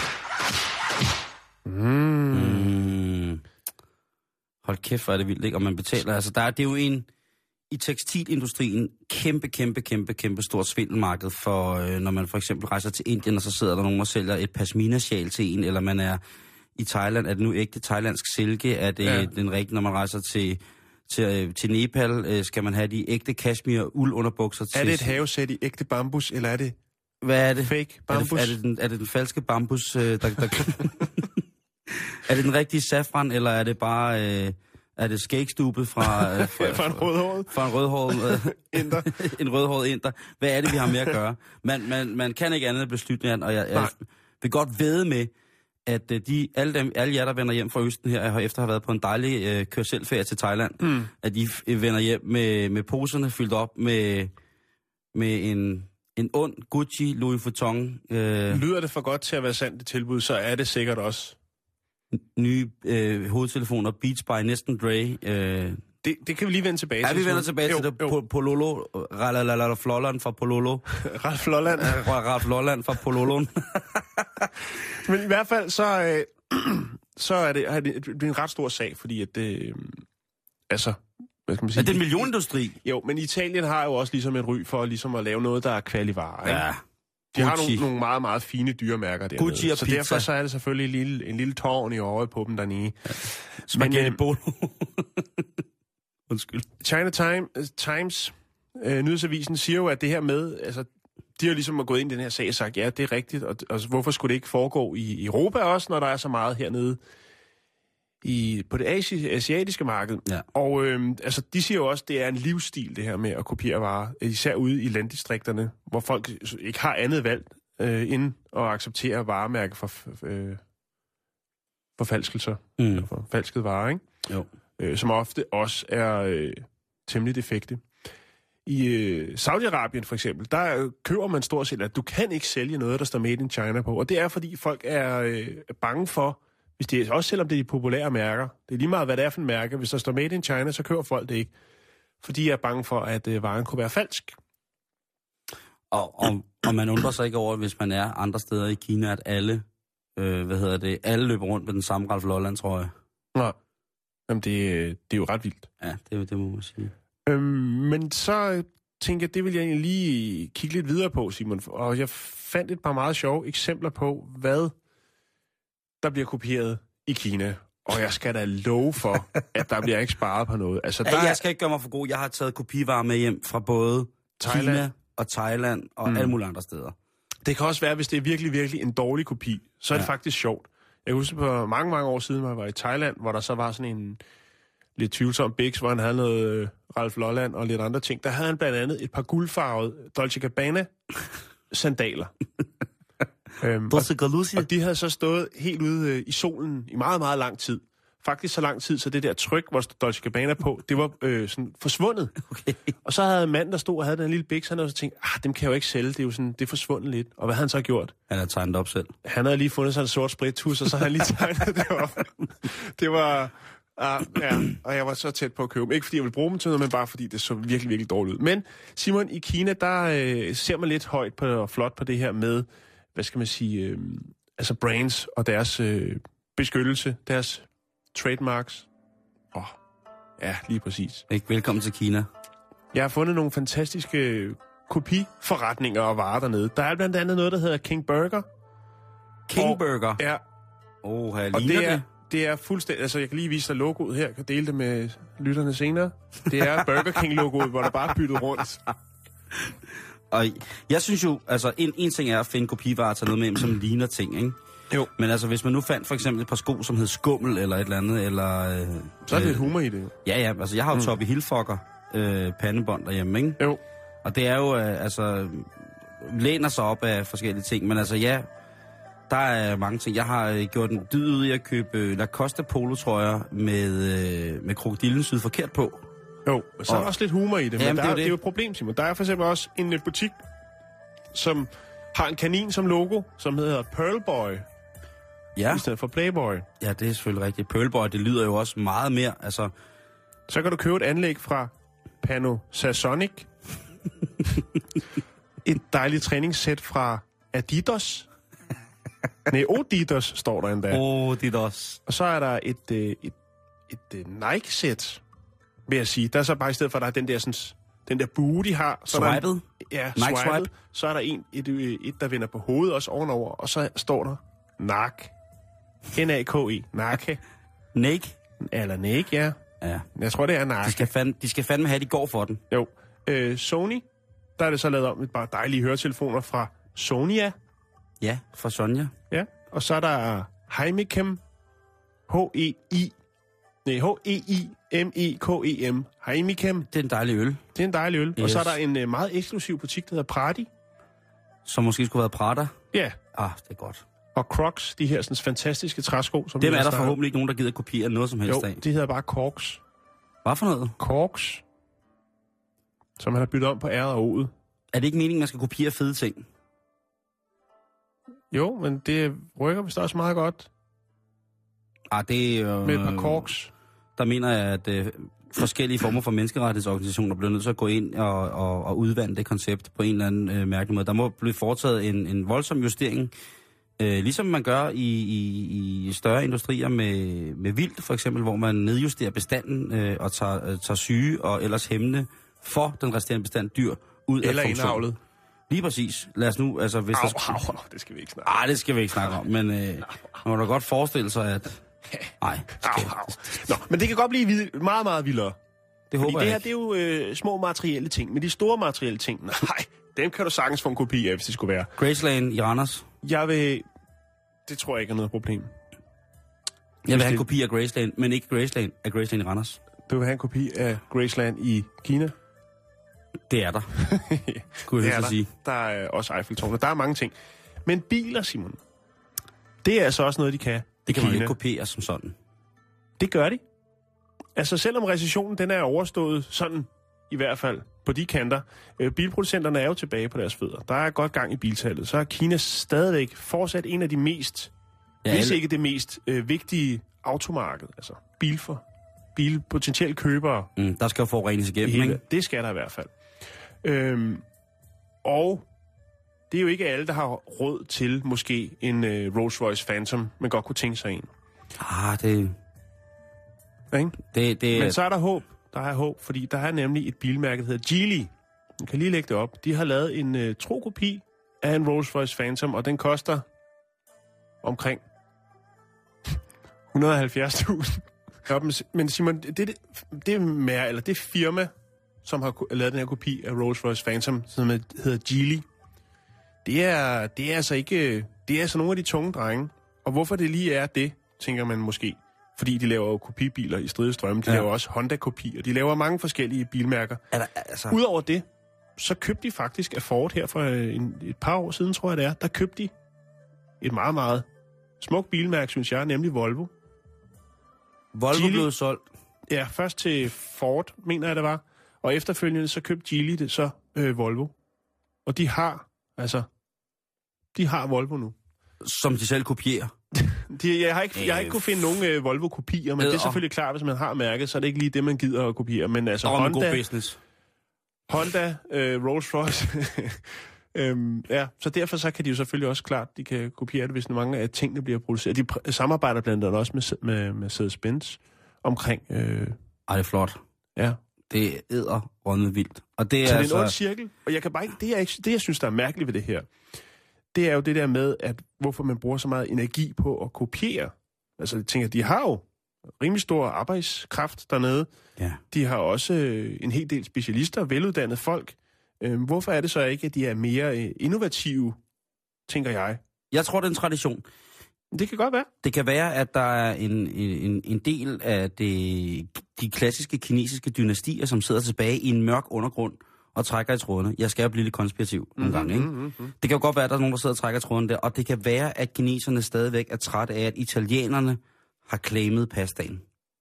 Mm. Mm. Hold kæft, hvor er det vildt, ikke? Og man betaler, altså der er, det er jo en, i tekstilindustrien, kæmpe, kæmpe, kæmpe, kæmpe stort svindelmarked for, øh, når man for eksempel rejser til Indien, og så sidder der nogen og sælger et pashmina-sjal til en, eller man er i Thailand, er det nu ægte thailandsk silke, er det ja. den rigtige, når man rejser til, til, til Nepal, øh, skal man have de ægte cashmere uld-underbukser til... Er det et havesæt i ægte bambus, eller er det... Hvad er det? Fake bambus? Er det, er det, den, er det den falske bambus, øh, der... der er det den rigtige safran, eller er det bare... Øh, er det skægstubet fra... Øh, fra, fra en rødhåret? Fra en rødhåret... Øh, inder. en rødhåret inder. Hvad er det, vi har med at gøre? Man, man, man kan ikke andet end beslutte jer, og jeg, jeg vil godt vædde med, at de, alle, dem, alle jer, der vender hjem fra Østen her, efter at have været på en dejlig øh, kør-selv-ferie til Thailand, mm. at de vender hjem med, med poserne fyldt op med, med en... En ond Gucci Louis Vuitton. Øh, Lyder det for godt til at være sandt i tilbud, så er det sikkert også. Nye øh, hovedtelefoner, Beats by Neston Dre. Øh. Det, det kan vi lige vende tilbage ja, til. Ja, vi vender tilbage jo, til det. Po- Pololo. Ralala Flolland fra Pololo. Ralf Lolland. Ralf Lolland fra Pololon. Men i hvert fald, så, øh, så er det, er det, det er en ret stor sag, fordi at det... Øh, altså... Hvad skal man sige? Er det en millionindustri? Jo, men Italien har jo også ligesom et ry for ligesom at lave noget, der er kvalivare. Ikke? Ja. De har nogle, nogle meget, meget fine dyremærker dernede. Gucci og så pizza. derfor så er det selvfølgelig en lille, en lille tårn i øjet på dem dernede. Ja. Spaghetti bolo. Undskyld. China Time, Times, øh, nyhedsavisen, siger jo, at det her med, altså, de har ligesom gået ind i den her sag og sagt, ja, det er rigtigt, og, og hvorfor skulle det ikke foregå i Europa også, når der er så meget hernede i, på det asi- asiatiske marked. Ja. Og øh, altså, de siger jo også, at det er en livsstil, det her med at kopiere varer, især ude i landdistrikterne, hvor folk ikke har andet valg øh, end at acceptere varemærker for øh, forfalskelser, mm. eller for falskede varer, ikke? Jo. Øh, som ofte også er øh, temmelig defekte. I øh, Saudi-Arabien for eksempel, der køber man stort set, at du kan ikke sælge noget, der står Made in China på, og det er, fordi folk er øh, bange for, hvis det er, også selvom det er de populære mærker, det er lige meget, hvad det er for en mærke. Hvis der står Made in China, så køber folk det ikke. Fordi jeg er bange for, at øh, varen kunne være falsk. Og, og, og man undrer sig ikke over, hvis man er andre steder i Kina, at alle, øh, hvad hedder det, alle løber rundt med den samme Ralf Lolland, tror jeg. Nå, jamen det, det er jo ret vildt. Ja, det, det må man sige. Øhm, men så tænker jeg, det vil jeg egentlig lige kigge lidt videre på, Simon. Og jeg fandt et par meget sjove eksempler på, hvad der bliver kopieret i Kina. Og jeg skal da love for, at der bliver ikke sparet på noget. Altså, der jeg skal ikke gøre mig for god. Jeg har taget kopivarer med hjem fra både Thailand. Kina og Thailand og mm. alle mulige andre steder. Det kan også være, hvis det er virkelig, virkelig en dårlig kopi, så er ja. det faktisk sjovt. Jeg husker på mange, mange år siden, hvor jeg var i Thailand, hvor der så var sådan en lidt tvivlsom biks, hvor han havde noget Ralf Lolland og lidt andre ting. Der havde han blandt andet et par guldfarvede Dolce Gabbana sandaler. øhm, og, og de havde så stået helt ude øh, i solen i meget, meget lang tid, faktisk så lang tid, så det der tryk, hvor der stod Dolce Gabbana på, det var øh, sådan forsvundet. Okay. Og så havde manden, der stod og havde den lille biks, han havde så tænkt, ah, dem kan jeg jo ikke sælge, det er jo sådan, det er forsvundet lidt. Og hvad havde han så gjort? Han havde tegnet op selv. Han havde lige fundet sig en sort spritus, og så havde han lige tegnet det op. Det var... Ah, ja, og jeg var så tæt på at købe dem. Ikke fordi jeg ville bruge dem til noget, men bare fordi det så virkelig, virkelig dårligt ud. Men Simon, i Kina, der øh, ser man lidt højt på, og flot på det her med, hvad skal man sige, øh, altså brands og deres øh, beskyttelse, deres trademarks. Åh, oh, ja, lige præcis. Ikke velkommen til Kina. Jeg har fundet nogle fantastiske kopiforretninger og varer dernede. Der er blandt andet noget, der hedder King Burger. King og, Burger? Ja. Åh, her ligner og det. Er, det. Det er fuldstændig... Altså, jeg kan lige vise dig logoet her. Jeg kan dele det med lytterne senere. Det er Burger King-logoet, hvor der bare er byttet rundt. Og jeg synes jo... Altså, en, en ting er at finde kopivarer og tage noget med hjem, som ligner ting, ikke? Jo. Men altså, hvis man nu fandt for eksempel et par sko, som hed Skummel eller et eller andet, eller... Øh, så er det øh, lidt humor i det. Ja, ja. Altså, jeg har jo mm. Toppe Hilfiger øh, pandebånd derhjemme, ikke? Jo. Og det er jo, øh, altså... Læner sig op af forskellige ting, men altså, ja... Der er mange ting. Jeg har øh, gjort en dyd ud i at købe øh, Lacoste polotrøjer med, øh, med krokodillen syd forkert på. Jo, og så og, er der også lidt humor i det. Jamen, men der det, er er, det. det er jo et problem, Simon. Der er for eksempel også en butik, som har en kanin som logo, som hedder Pearl Boy. Ja. I stedet for Playboy. Ja, det er selvfølgelig rigtigt. Pearl Boy, det lyder jo også meget mere, altså... Så kan du købe et anlæg fra Panasonic. Et dejligt træningssæt fra Adidas. Nej, Adidas står der endda. Adidas. Og så er der et, øh, et, et, et Nike-sæt, vil jeg sige. Der er så bare i stedet for, at der er den der, sådan, den der bue, de har. Så swipet? Der, ja, Nike swipet. swipe. Så er der en, et, et, der vender på hovedet også ovenover, og så står der Nike. N A K E. Nike. Nike? Eller Nike, ja. Ja. Jeg tror, det er Nike. De skal, fandme, de skal fandme have, de går for den. Jo. Øh, Sony, der er det så lavet om et par dejlige høretelefoner fra Sonia. Ja, fra Sonja. Ja, og så er der Heineken, H E I, nej, H E I M E K E M, Heineken. Det er en dejlig øl. Det er en dejlig øl. Yes. Yes. Og så er der en uh, meget eksklusiv butik, der hedder Pradi. Som måske skulle have været Prada. Ja. Ah, det er godt. Og Crocs, de her sådan, fantastiske træsko. Som Dem er der forhåbentlig ikke nogen, der gider kopiere noget som helst jo, af. de hedder bare Corks. Hvad for noget? Corks. Som man har byttet om på R'et og O'et. Er det ikke meningen, man skal kopiere fede ting? Jo, men det rykker vist også meget godt. Ah, det er jo... Med et par Corks. Der mener jeg, at øh, forskellige former for menneskerettighedsorganisationer bliver nødt til at gå ind og, og, og udvande det koncept på en eller anden øh, mærkelig måde. Der må blive foretaget en, en voldsom justering, øh, ligesom man gør i, i, i større industrier med, med vildt, for eksempel, hvor man nedjusterer bestanden øh, og tager, øh, tager syge og ellers hæmmende for den resterende bestand dyr ud af eller funktion. indavlet. Lige præcis. Lad os nu, altså hvis au, der skulle... au, au, det skal vi ikke snakke om. Ah, det skal vi ikke snakke om, men øh, man må da godt forestille sig, at... Nej, au, au. Nå, men det kan godt blive vid- meget, meget vildere. Det håber Fordi jeg det her, det er jo øh, små materielle ting, men de store materielle ting, nej, dem kan du sagtens få en kopi af, hvis det skulle være. Graceland i Randers. Jeg vil... Det tror jeg ikke er noget problem. Jeg vil have en kopi af Graceland, men ikke Graceland af Graceland i Randers. Du vil have en kopi af Graceland i Kina? Det er der. Skulle jeg det er så sige. Der er også Eiffeltårnet. Der er mange ting. Men biler, Simon, det er altså også noget, de kan. Det kan man Kina. ikke kopiere som sådan. Det gør de. Altså selvom recessionen den er overstået, sådan i hvert fald på de kanter, øh, bilproducenterne er jo tilbage på deres fødder. Der er godt gang i biltallet. Så er Kina stadigvæk fortsat en af de mest, ja, hvis ikke det mest øh, vigtige automarked. Altså bil for bilpotentielle købere. Mm, der skal jo forurenes igennem, hele, ikke? Det skal der i hvert fald. Øhm, og det er jo ikke alle, der har råd til måske en øh, Rolls-Royce Phantom, men godt kunne tænke sig en. Ah, det... Ikke? det, det... Men så er der håb. Der er håb, fordi der er nemlig et bilmærke, der hedder Geely. Man kan lige lægge det op. De har lavet en øh, trokopi af en Rolls-Royce Phantom, og den koster omkring et hundrede og halvfjerds tusind. Men Simon, det, det, det, er, eller det firma, som har lavet den her kopi af Rolls-Royce Phantom, som hedder Geely, det er, det er altså ikke, det er altså nogle af de tunge drenge. Og hvorfor det lige er det, tænker man måske. Fordi de laver jo kopibiler i stridestrømme. De ja. laver også Honda-kopier. De laver mange forskellige bilmærker. Der, altså... Udover det, så købte de faktisk af Ford her for en, et par år siden, tror jeg det er. Der købte de et meget, meget smukt bilmærke, synes jeg, nemlig Volvo. Volvo Geely, blev solgt. Ja, først til Ford, mener jeg det var. Og efterfølgende så købte Geely det så øh, Volvo. Og de har, altså, de har Volvo nu. Som de selv kopierer. De, jeg har ikke, jeg har ikke kunne finde nogen øh, Volvo-kopier, men det er selvfølgelig klart, hvis man har mærket, så er det ikke lige det, man gider at kopiere. Men altså og Honda, god business. Honda, øh, Rolls-Royce, øhm, ja, så derfor så kan de jo selvfølgelig også klart, de kan kopiere det, hvis mange af tingene bliver produceret. De pr- samarbejder blandt andet også med, med, med Mercedes-Benz omkring... Øh, Ej, det er flot. Ja. Det æder rødme vildt. Og det er så det er altså... en ond cirkel, og jeg kan bare ikke, det, jeg ikke, det jeg synes, der er mærkeligt ved det her, det er jo det der med, at hvorfor man bruger så meget energi på at kopiere. Altså, jeg tænker, de har jo rimelig stor arbejdskraft dernede. Ja. De har også øh, en hel del specialister, veluddannede folk. Øh, hvorfor er det så ikke, at de er mere øh, innovative, tænker jeg? Jeg tror, det er en tradition. Det kan godt være. Det kan være, at der er en, en, en del af det, de klassiske kinesiske dynastier, som sidder tilbage i en mørk undergrund og trækker i trådene. Jeg skal jo blive lidt konspirativ nogle mm-hmm, gange, ikke? Mm-hmm. Det kan jo godt være, at der er nogen, der sidder og trækker i trådene der, og det kan være, at kineserne stadigvæk er træt af, at italienerne har claimet pastaen.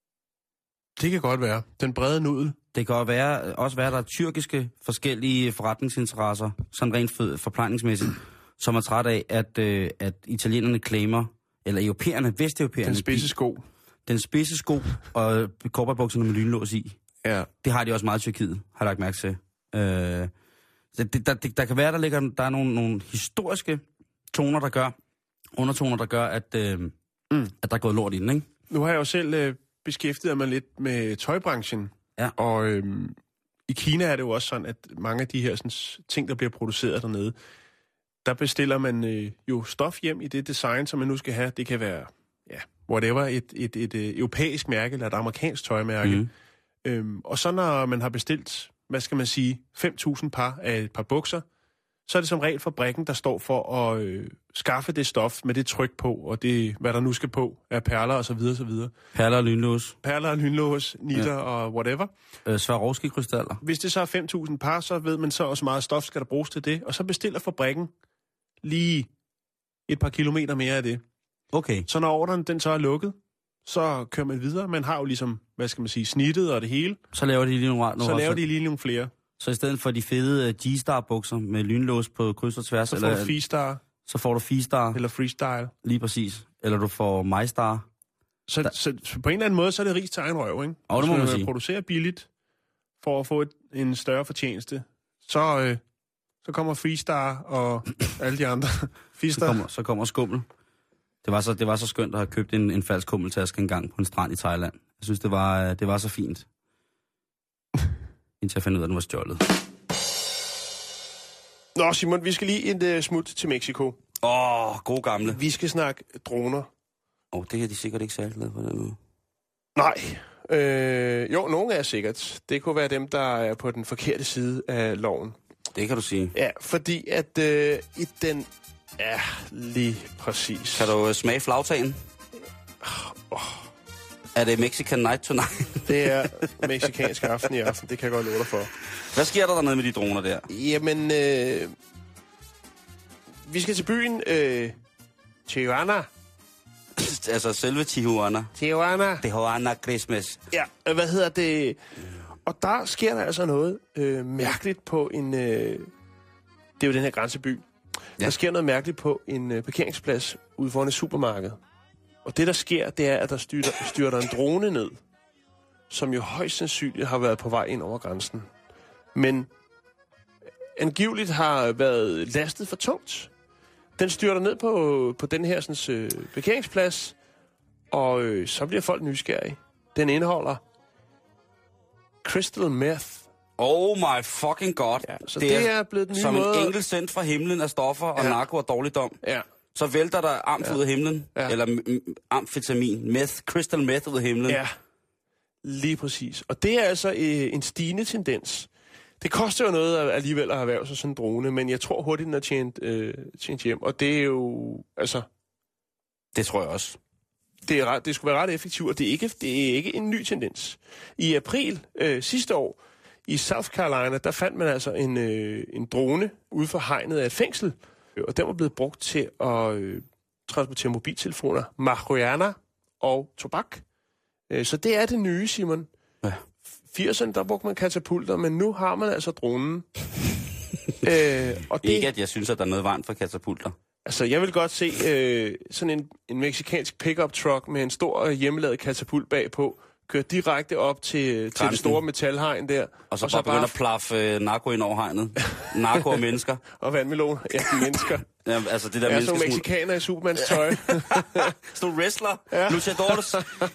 Det kan godt være. Den brede nudel. Det kan være, også være, at der er tyrkiske forskellige forretningsinteresser, sådan rent forplejningsmæssigt, som er træt af, at, øh, at italienerne claimer, eller europæerne, vesteuropæerne... Den spidse sko. Den spidse sko og korporbukserne med lynlås i. Ja. Det har de også meget i Tyrkiet, har jeg lagt mærke til. Øh, det, der, det, der kan være, der ligger der er nogle, nogle historiske toner, der gør, undertoner, der gør, at, øh, mm. at der er gået lort i den, ikke? Nu har jeg jo selv øh, beskæftiget mig lidt med tøjbranchen. Ja. Og øh, i Kina er det jo også sådan, at mange af de her sådan, ting, der bliver produceret dernede, der bestiller man øh, jo stof hjem i det design, som man nu skal have. Det kan være, ja, whatever, et, et, et, et europæisk mærke eller et amerikansk tøjmærke. Mm. Øhm, og så når man har bestilt, hvad skal man sige, fem tusind par af et par bukser, så er det som regel fabrikken, der står for at øh, skaffe det stof med det tryk på, og det, hvad der nu skal på, er perler og så videre, så videre. Perler og lynlås. Perler og lynlås, nitter ja. og whatever. Øh, Swarovski-krystaller. Hvis det så er fem tusind par, så ved man så også meget stof skal der bruges til det, og så bestiller fabrikken lige et par kilometer mere af det. Okay. Så når ordren den så er lukket, så kører man videre. Man har jo ligesom, hvad skal man sige, snittet og det hele. Så laver de lige nogle, nogle Så laver de lige nogle flere. Så i stedet for de fede G-Star-bukser med lynlås på kryds og tværs, så får eller, du F-Star. Så får du F-Star. Eller Freestyle. Lige præcis. Eller du får MyStar. Så, så, så på en eller anden måde, så er det ris til egen røv, ikke? Og det må man sige. Hvis man producerer billigt for at få et, en større fortjeneste, så, øh, så kommer Freestar og alle de andre. så, kommer, så kommer skummel. Det var, så, det var så skønt at have købt en, en falsk kummeltaske engang på en strand i Thailand. Jeg synes, det var, det var så fint. Indtil jeg fandt ud af, at den var stjålet. Nå, Simon, vi skal lige en uh, smut til Mexico. Åh, oh, god gamle. Vi skal snakke droner. Åh, oh, det er de sikkert ikke særlig glade for det nu. Nej. Øh, jo, nogle er sikkert. Det kunne være dem, der er på den forkerte side af loven. Det kan du sige. Ja, fordi at øh, i den... Ja, lige præcis. Kan du uh, smage flagtagen? Oh. Er det Mexican Night Tonight? Det er mexikansk aften i aften, det kan jeg godt love dig for. Hvad sker der dernede med de droner der? Jamen, øh, vi skal til byen øh, Tijuana. Altså selve Tijuana. Tijuana. Tijuana Christmas. Ja, hvad hedder det? Og der sker der altså noget øh, mærkeligt på en... Øh, det er jo den her grænseby. Ja. Der sker noget mærkeligt på en øh, parkeringsplads ude foran et supermarked. Og det, der sker, det er, at der styrter, styrter en drone ned, som jo højst sandsynligt har været på vej ind over grænsen. Men angiveligt har været lastet for tungt. Den styrter ned på, på den her sådan, øh, parkeringsplads, og øh, så bliver folk nysgerrige. Den indeholder crystal meth. Oh my fucking god. Ja, så det, det er, er blevet den nye som måde. en enkelt sendt fra himlen af stoffer og ja. narko og dårligdom. Ja. Så vælter der amf ja. ud af himlen, ja. eller m- amfetamin, meth, crystal meth ud af himlen. Ja, lige præcis. Og det er altså øh, en stigende tendens. Det koster jo noget at alligevel at have erhvervet sig sådan en drone, men jeg tror hurtigt, den er tjent, øh, tjent hjem. Og det er jo, altså... Det tror jeg også. Det, er ret, det skulle være ret effektivt, og det er ikke, det er ikke en ny tendens. I april øh, sidste år, i South Carolina, der fandt man altså en, øh, en drone ude for hegnet af et fængsel, og den var blevet brugt til at øh, transportere mobiltelefoner, marihuana og tobak. Øh, så det er det nye, Simon. Ja. firserne, der brugte man katapulter, men nu har man altså dronen. øh, og det, Ikke, at jeg synes, at der er noget varmt for katapulter. Altså, jeg vil godt se øh, sådan en, en mexikansk pickup truck med en stor øh, hjemmelavet katapult bagpå, køre direkte op til, til det store metalhegn der. Og så, og så bare begynde at plaffe øh, narko ind over hegnet. Narko og mennesker. Og vandmeloner. Ja, mennesker. Ja, altså det der ja, mennesker... sådan nogle mexikanere i Supermans tøj. Sådan nogle wrestler. Ja. Luchadores.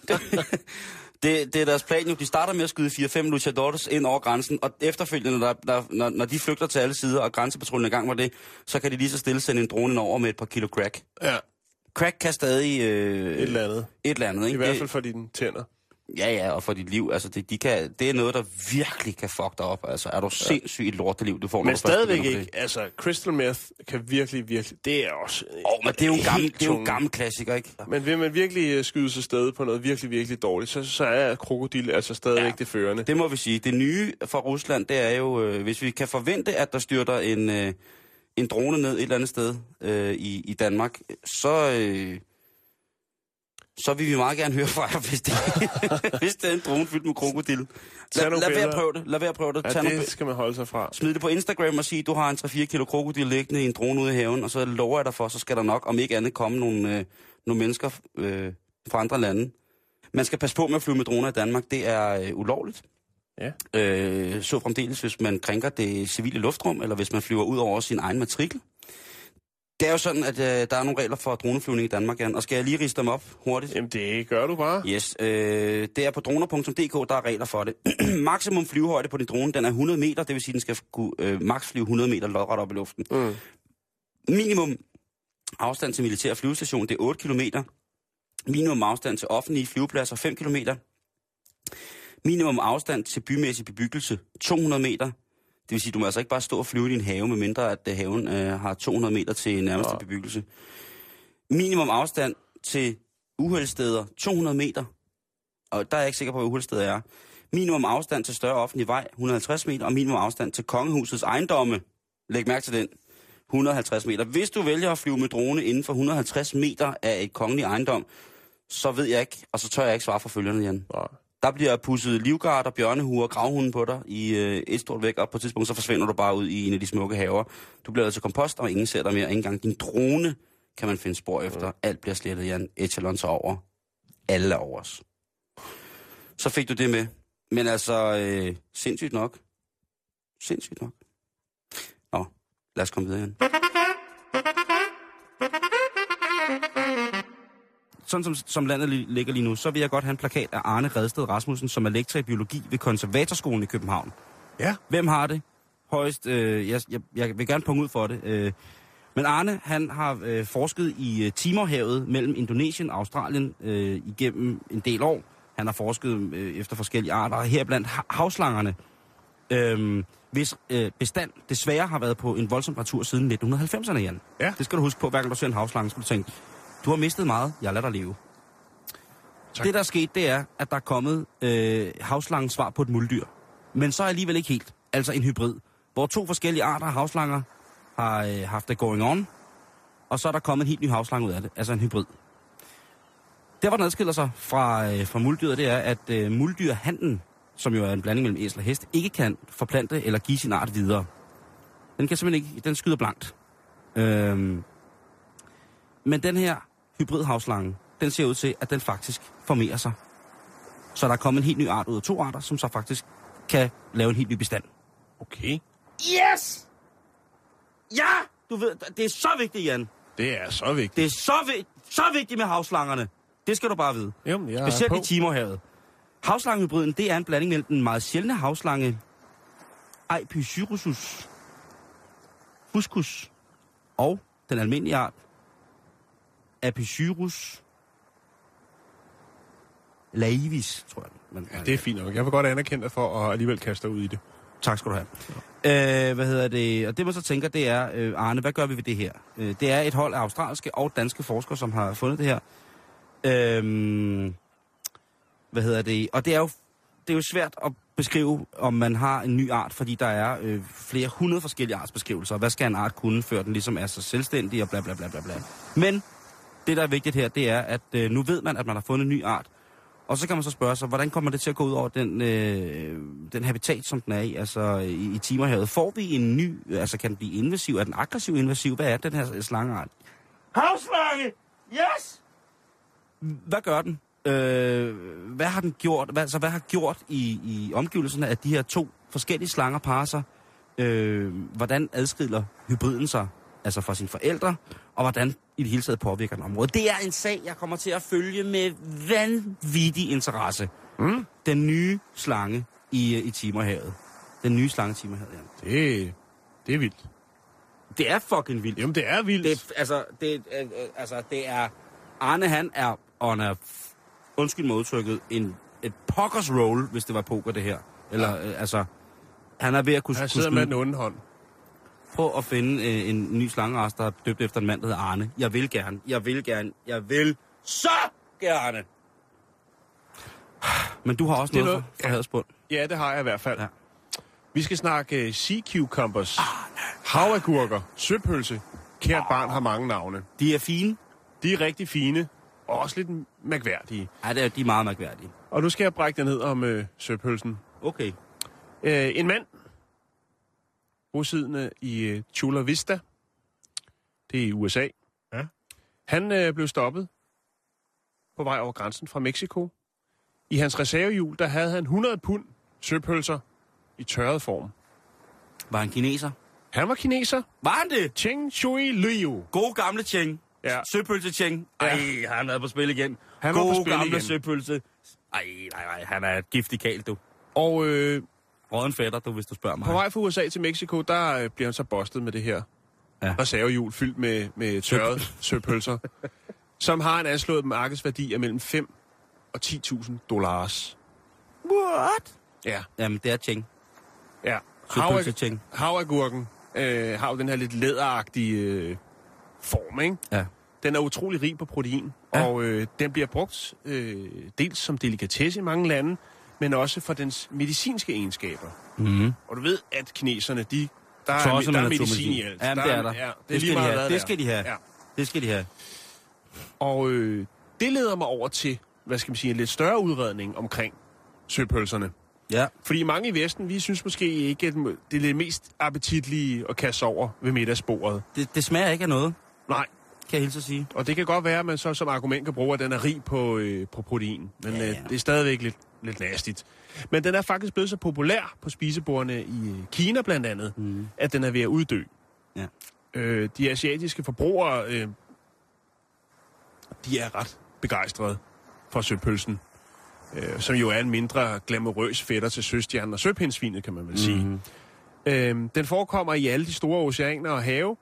Det, det er deres plan jo. De starter med at skyde fire fem luchadores ind over grænsen, og efterfølgende, der, der, når, når de flygter til alle sider, og grænsepatruljen er i gang med det, så kan de lige så stille sende en drone ind over med et par kilo crack. Ja. Crack kan stadig... Øh, et eller andet. Et eller andet, ikke? I hvert fald for dine tænder. Ja, ja, og for dit liv. Altså, det, de kan, det er noget, der virkelig kan fuck dig op. Altså, er du ja. sindssygt et lorteliv, du får, men stadigvæk ikke. Altså, crystal meth kan virkelig, virkelig... Det er også... Åh, oh, men det er jo en gammel, det er jo en gammel klassiker, ikke? Men vil man virkelig skyde sig sted på noget virkelig, virkelig dårligt, så, så er krokodil altså stadigvæk ja, det førende. Det må vi sige. Det nye fra Rusland, det er jo... Øh, hvis vi kan forvente, at der styrter en, øh, en drone ned et eller andet sted øh, i, i Danmark, så... Øh, så vil vi meget gerne høre fra jer, hvis det, hvis det er en drone fyldt med krokodil. Lad, lad være at prøve det. Lad være at prøve det. Ja, Tag det nogle, skal man holde sig fra. Smid det på Instagram og sige, du har en tre fire kilo krokodil liggende i en drone ude i haven, og så lover jeg dig for, så skal der nok, om ikke andet, komme nogle, øh, nogle mennesker øh, fra andre lande. Man skal passe på med at flyve med droner i Danmark. Det er øh, ulovligt. Ja. Øh, så fremdeles, hvis man krænker det civile luftrum, eller hvis man flyver ud over sin egen matrikel. Det er jo sådan, at øh, der er nogle regler for droneflyvning i Danmark, Jan. Og skal jeg lige riste dem op hurtigt? Jamen, det gør du bare. Yes. Øh, det er på droner punktum d k, der er regler for det. Maksimum flyvehøjde på din drone, den er hundrede meter. Det vil sige, den skal kunne øh, maks flyve hundrede meter lodret op i luften. Mm. Minimum afstand til militær flyvestation, det er otte kilometer. Minimum afstand til offentlige flyvepladser, fem kilometer. Minimum afstand til bymæssig bebyggelse, to hundrede meter. Det vil sige, du må altså ikke bare stå og flyve i din have, medmindre at haven øh, har to hundrede meter til nærmeste ja. bebyggelse. Minimum afstand til uheldssteder, to hundrede meter. Og der er jeg ikke sikker på, hvad uheldssteder er. Minimum afstand til større offentlig vej, et hundrede og halvtreds meter. Og minimum afstand til kongehusets ejendomme. Læg mærke til den. et hundrede og halvtreds meter. Hvis du vælger at flyve med drone inden for et hundrede og halvtreds meter af et kongelig ejendom, så ved jeg ikke, og så tør jeg ikke svare for følgerne, Jan. Ja. Der bliver pudset livgarder, bjørnehuer og gravhunden på dig i øh, et stort væk, og på et tidspunkt så forsvinder du bare ud i en af de smukke haver. Du bliver altså kompost, og ingen ser dig mere. Ikke engang din drone kan man finde spor efter. Alt bliver slettet, Jan. Echelon så over. Alle er over os. Så fik du det med. Men altså, øh, sindssygt nok. Sindssygt nok. Nå, lad os komme videre, Jan. Sådan som, som landet ligger lige nu, så vil jeg godt have en plakat af Arne Redsted Rasmussen, som er lektor i biologi ved Konservatorskolen i København. Ja. Hvem har det? Højst, øh, jeg, jeg, jeg vil gerne punge ud for det. Øh. Men Arne, han har øh, forsket i øh, Timorhavet mellem Indonesien og Australien øh, igennem en del år. Han har forsket øh, efter forskellige arter, heriblandt havslangerne, øh, hvis øh, bestand desværre har været på en voldsom temperatur siden nitten halvfemserne, Jan. Ja. Det skal du huske på, hver gang du ser en havslange, skal du tænke, du har mistet meget, jeg lader dig leve. Tak. Det, der er sket, det er, at der er kommet øh, havslangens svar på et muldyr. Men så alligevel ikke helt. Altså en hybrid, hvor to forskellige arter af havslanger har øh, haft det going on, og så er der kommet en helt ny havslange ud af det, altså en hybrid. Der, hvor den adskiller sig fra, øh, fra muldyret, det er, at øh, muldyrhanden, som jo er en blanding mellem æsel og hest, ikke kan forplante eller give sin art videre. Den kan simpelthen ikke, den skyder blankt. Øhm, men den her hybridhavslange, den ser ud til, at den faktisk formerer sig. Så der er kommet en helt ny art ud af to arter, som så faktisk kan lave en helt ny bestand. Okay. Yes! Ja! Du ved, det er så vigtigt, Jan. Det er så vigtigt. Det er så, vi- så vigtigt med havslangerne. Det skal du bare vide. Jamen, jeg Specielt er i Timorhavet. Havslangehybriden, det er en blanding mellem den meget sjældne havslange Aepysurusus fuscus og den almindelige art Apysyrus laivis, tror jeg. Men, ja, det er fint nok. Jeg vil godt anerkende dig for at alligevel kaste dig ud i det. Tak skal du have. Ja. Øh, hvad hedder det? Og det man så tænker, det er, øh, Arne, hvad gør vi ved det her? Øh, det er et hold af australske og danske forskere, som har fundet det her. Øh, hvad hedder det? Og det er jo det er jo svært at beskrive, om man har en ny art, fordi der er øh, flere hundrede forskellige artsbeskrivelser. Hvad skal en art kunne, før den ligesom er så selvstændig og bla bla bla bla bla. Men det, der er vigtigt her, det er, at øh, nu ved man, at man har fundet en ny art. Og så kan man så spørge sig, hvordan kommer det til at gå ud over den, øh, den habitat, som den er i, altså i, i Timerhavet? Får vi en ny, altså kan den blive invasiv? Er den aggressiv invasiv? Hvad er den her slangeart? Havslange! Yes! Hvad gør den? Øh, hvad har den gjort? Hvad, altså, hvad har gjort i, i omgivelserne af de her to forskellige slanger parer sig? Øh, hvordan adskiller hybriden sig, altså fra sine forældre, og hvordan i det hele taget påvirker den område? Det er en sag, jeg kommer til at følge med vanvittig interesse. Mm. Den nye slange i, i Timerhavet. Den nye slange i Timerhavet, ja. Det, det er vildt. Det er fucking vildt. Jamen, det er vildt. Det, altså, det, øh, altså, det er... Arne, han er, on a, undskyld mig udtrykket, en, et pokkers roll, hvis det var poker, det her. Eller, ja. øh, altså... Han er ved at kunne... Han sidder med den onde hånd. Prøv at finde øh, en ny slangeras, der er døbt efter en mand, der hedder Arne. Jeg vil gerne, jeg vil gerne, jeg vil så gerne. Men du har også noget, noget fra, fra ja. Hadsbund. Ja, det har jeg i hvert fald. Ja. Vi skal snakke uh, sea cucumbers, Arne. havagurker, søpølse. Kært oh. barn har mange navne. De er fine. De er rigtig fine, og også lidt mærkværdige. Ja, det er, de er meget mærkværdige. Og nu skal jeg brække den ned om uh, søpølsen. Okay. Uh, en mand, bosiddende i uh, Chula Vista, det er i U S A. Ja. Han uh, blev stoppet på vej over grænsen fra Mexico. I hans reservehjul, der havde han hundrede pund søpølser i tørret form. Var han kineser? Han var kineser. Var han det? Cheng Shui Liu. God gamle Cheng. Ja. Søpølse Cheng. Ej, ja. Han er på spil igen. Han God var på spil gamle igen. søpølse. Ej, nej, nej, han er et giftig kal, du. Og øh, råden fætter, du, hvis du spørger mig. På vej fra U S A til Mexico, der øh, bliver han så bustet med det her ja. reservehjul fyldt med, med tørrede søpølser, som har en anslået markedsværdi af mellem fem og ti tusind dollars. What? Ja. Jamen, det er Cheng. Ja. Søpølse Cheng. Havagurken øh, har jo den her lidt læderagtige øh, form, ikke? Ja. Den er utrolig rig på protein, ja. og øh, den bliver brugt øh, dels som delikatesse i mange lande, men også for dens medicinske egenskaber. Mm. Og du ved, at kineserne, de, der, er, der er medicin i alt. Jamen, der det er der. Ja, det, det, skal de have. det skal de have. Ja. Det skal de have. Og øh, det leder mig over til, hvad skal man sige, en lidt større udredning omkring søpølserne. Ja. Fordi mange i Vesten, vi synes måske ikke, at det er det mest appetitlige at kaste over ved middagsbordet. Det, det smager ikke af noget. Nej. Kan jeg hilse at sige. Og det kan godt være, at man så som argument kan bruge, at den er rig på, øh, på protein. Men ja, ja. Øh, det er stadigvæk lidt, lidt nastigt. Men den er faktisk blevet så populær på spisebordene i Kina blandt andet, mm. at den er ved at uddø. Ja. Øh, de asiatiske forbrugere, øh, de er ret begejstrede for søpølsen. Øh, som jo er en mindre glamourøs fætter til søstjernen og søpindsvinet, kan man vel sige. Mm. Øh, den forekommer i alle de store oceaner og have,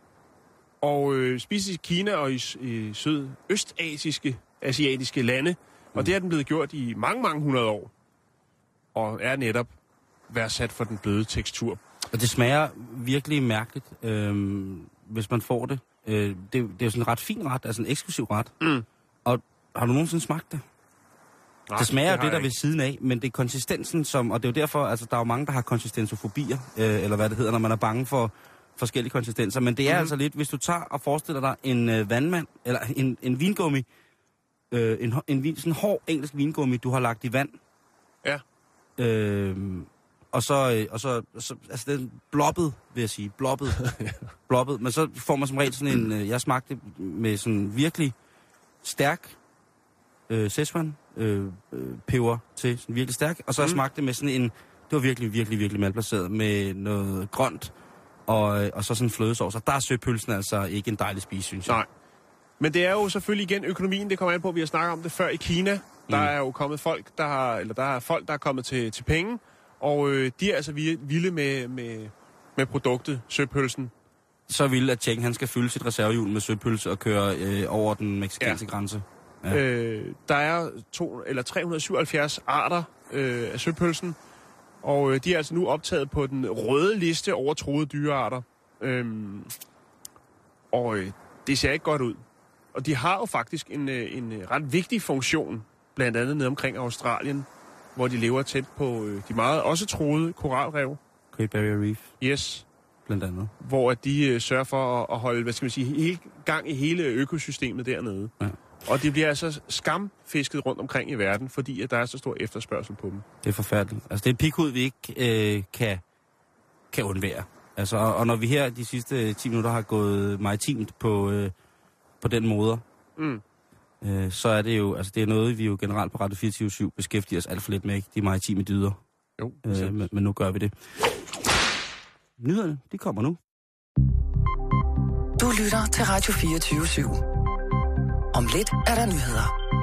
og øh, spises i Kina og i, i sydøstasiske asiatiske lande, og mm. det er den blevet gjort i mange, mange hundrede år, og er netop værdsat for den bløde tekstur. Og det smager virkelig mærkeligt, øh, hvis man får det. Øh, det. Det er jo sådan en ret fin ret, altså en eksklusiv ret. Mm. Og har du nogensinde smagt det? Nej, det smager det jo det, der ved siden af, men det er konsistensen, som, og det er jo derfor, altså der er jo mange, der har konsistensofobier, øh, eller hvad det hedder, når man er bange for forskellige konsistenser. Men det er mm-hmm. altså lidt, hvis du tager og forestiller dig en øh, vandmand, eller en, en vingummi, øh, en, en vin, sådan en hård engelsk vingummi, du har lagt i vand. Ja. Øh, og så, øh, og så, så, altså det er blobbet, vil jeg sige, blobbet, blobbet. Men så får man som regel sådan en, øh, jeg smagte med sådan virkelig stærk øh, Szechuan øh, øh, peber til, sådan virkelig stærk. Og så mm. smagte det med sådan en, det var virkelig, virkelig, virkelig malplaceret, med noget grønt, og, og så sådan en flødesovs. Og der er søpølsen altså ikke en dejlig spise, synes jeg. Nej. Men det er jo selvfølgelig igen økonomien, det kommer an på, vi har snakket om det før i Kina. Der mm. er jo kommet folk, der har, eller der er folk, der er kommet til, til penge, og øh, de er altså vilde med, med, med produktet, søpølsen. Så vildt, at Cheng, han skal fylde sit reservehjul med søpølse og køre øh, over den mexikanske ja. grænse. Ja. Øh, der er to, eller tre hundrede syvoghalvfjerds arter øh, af søpølsen, og øh, de er altså nu optaget på den røde liste over truede dyrearter. Øhm, og øh, det ser ikke godt ud. Og de har jo faktisk en, en ret vigtig funktion, blandt andet nede omkring Australien, hvor de lever tæt på øh, de meget også truede koralrev. Great Barrier Reef. Yes. Blandt andet. Hvor de øh, sørger for at, at holde, hvad skal man sige, hele, gang i hele økosystemet dernede. Ja. Og de bliver altså skamfisket rundt omkring i verden, fordi at der er så stor efterspørgsel på dem. Det er forfærdeligt. Altså, det er en pikhud, vi ikke øh, kan, kan undvære. Altså, og, og når vi her de sidste ti minutter har gået maritimt på, øh, på den måde, mm. øh, så er det jo, altså det er noget, vi jo generelt på Radio fireogtyve syv beskæftiger os alt for lidt med, ikke? De maritime dyder. Jo, øh, men, men nu gør vi det. Nyhederne, de kommer nu. Du lytter til Radio fireogtyve syv. Om lidt er der nyheder.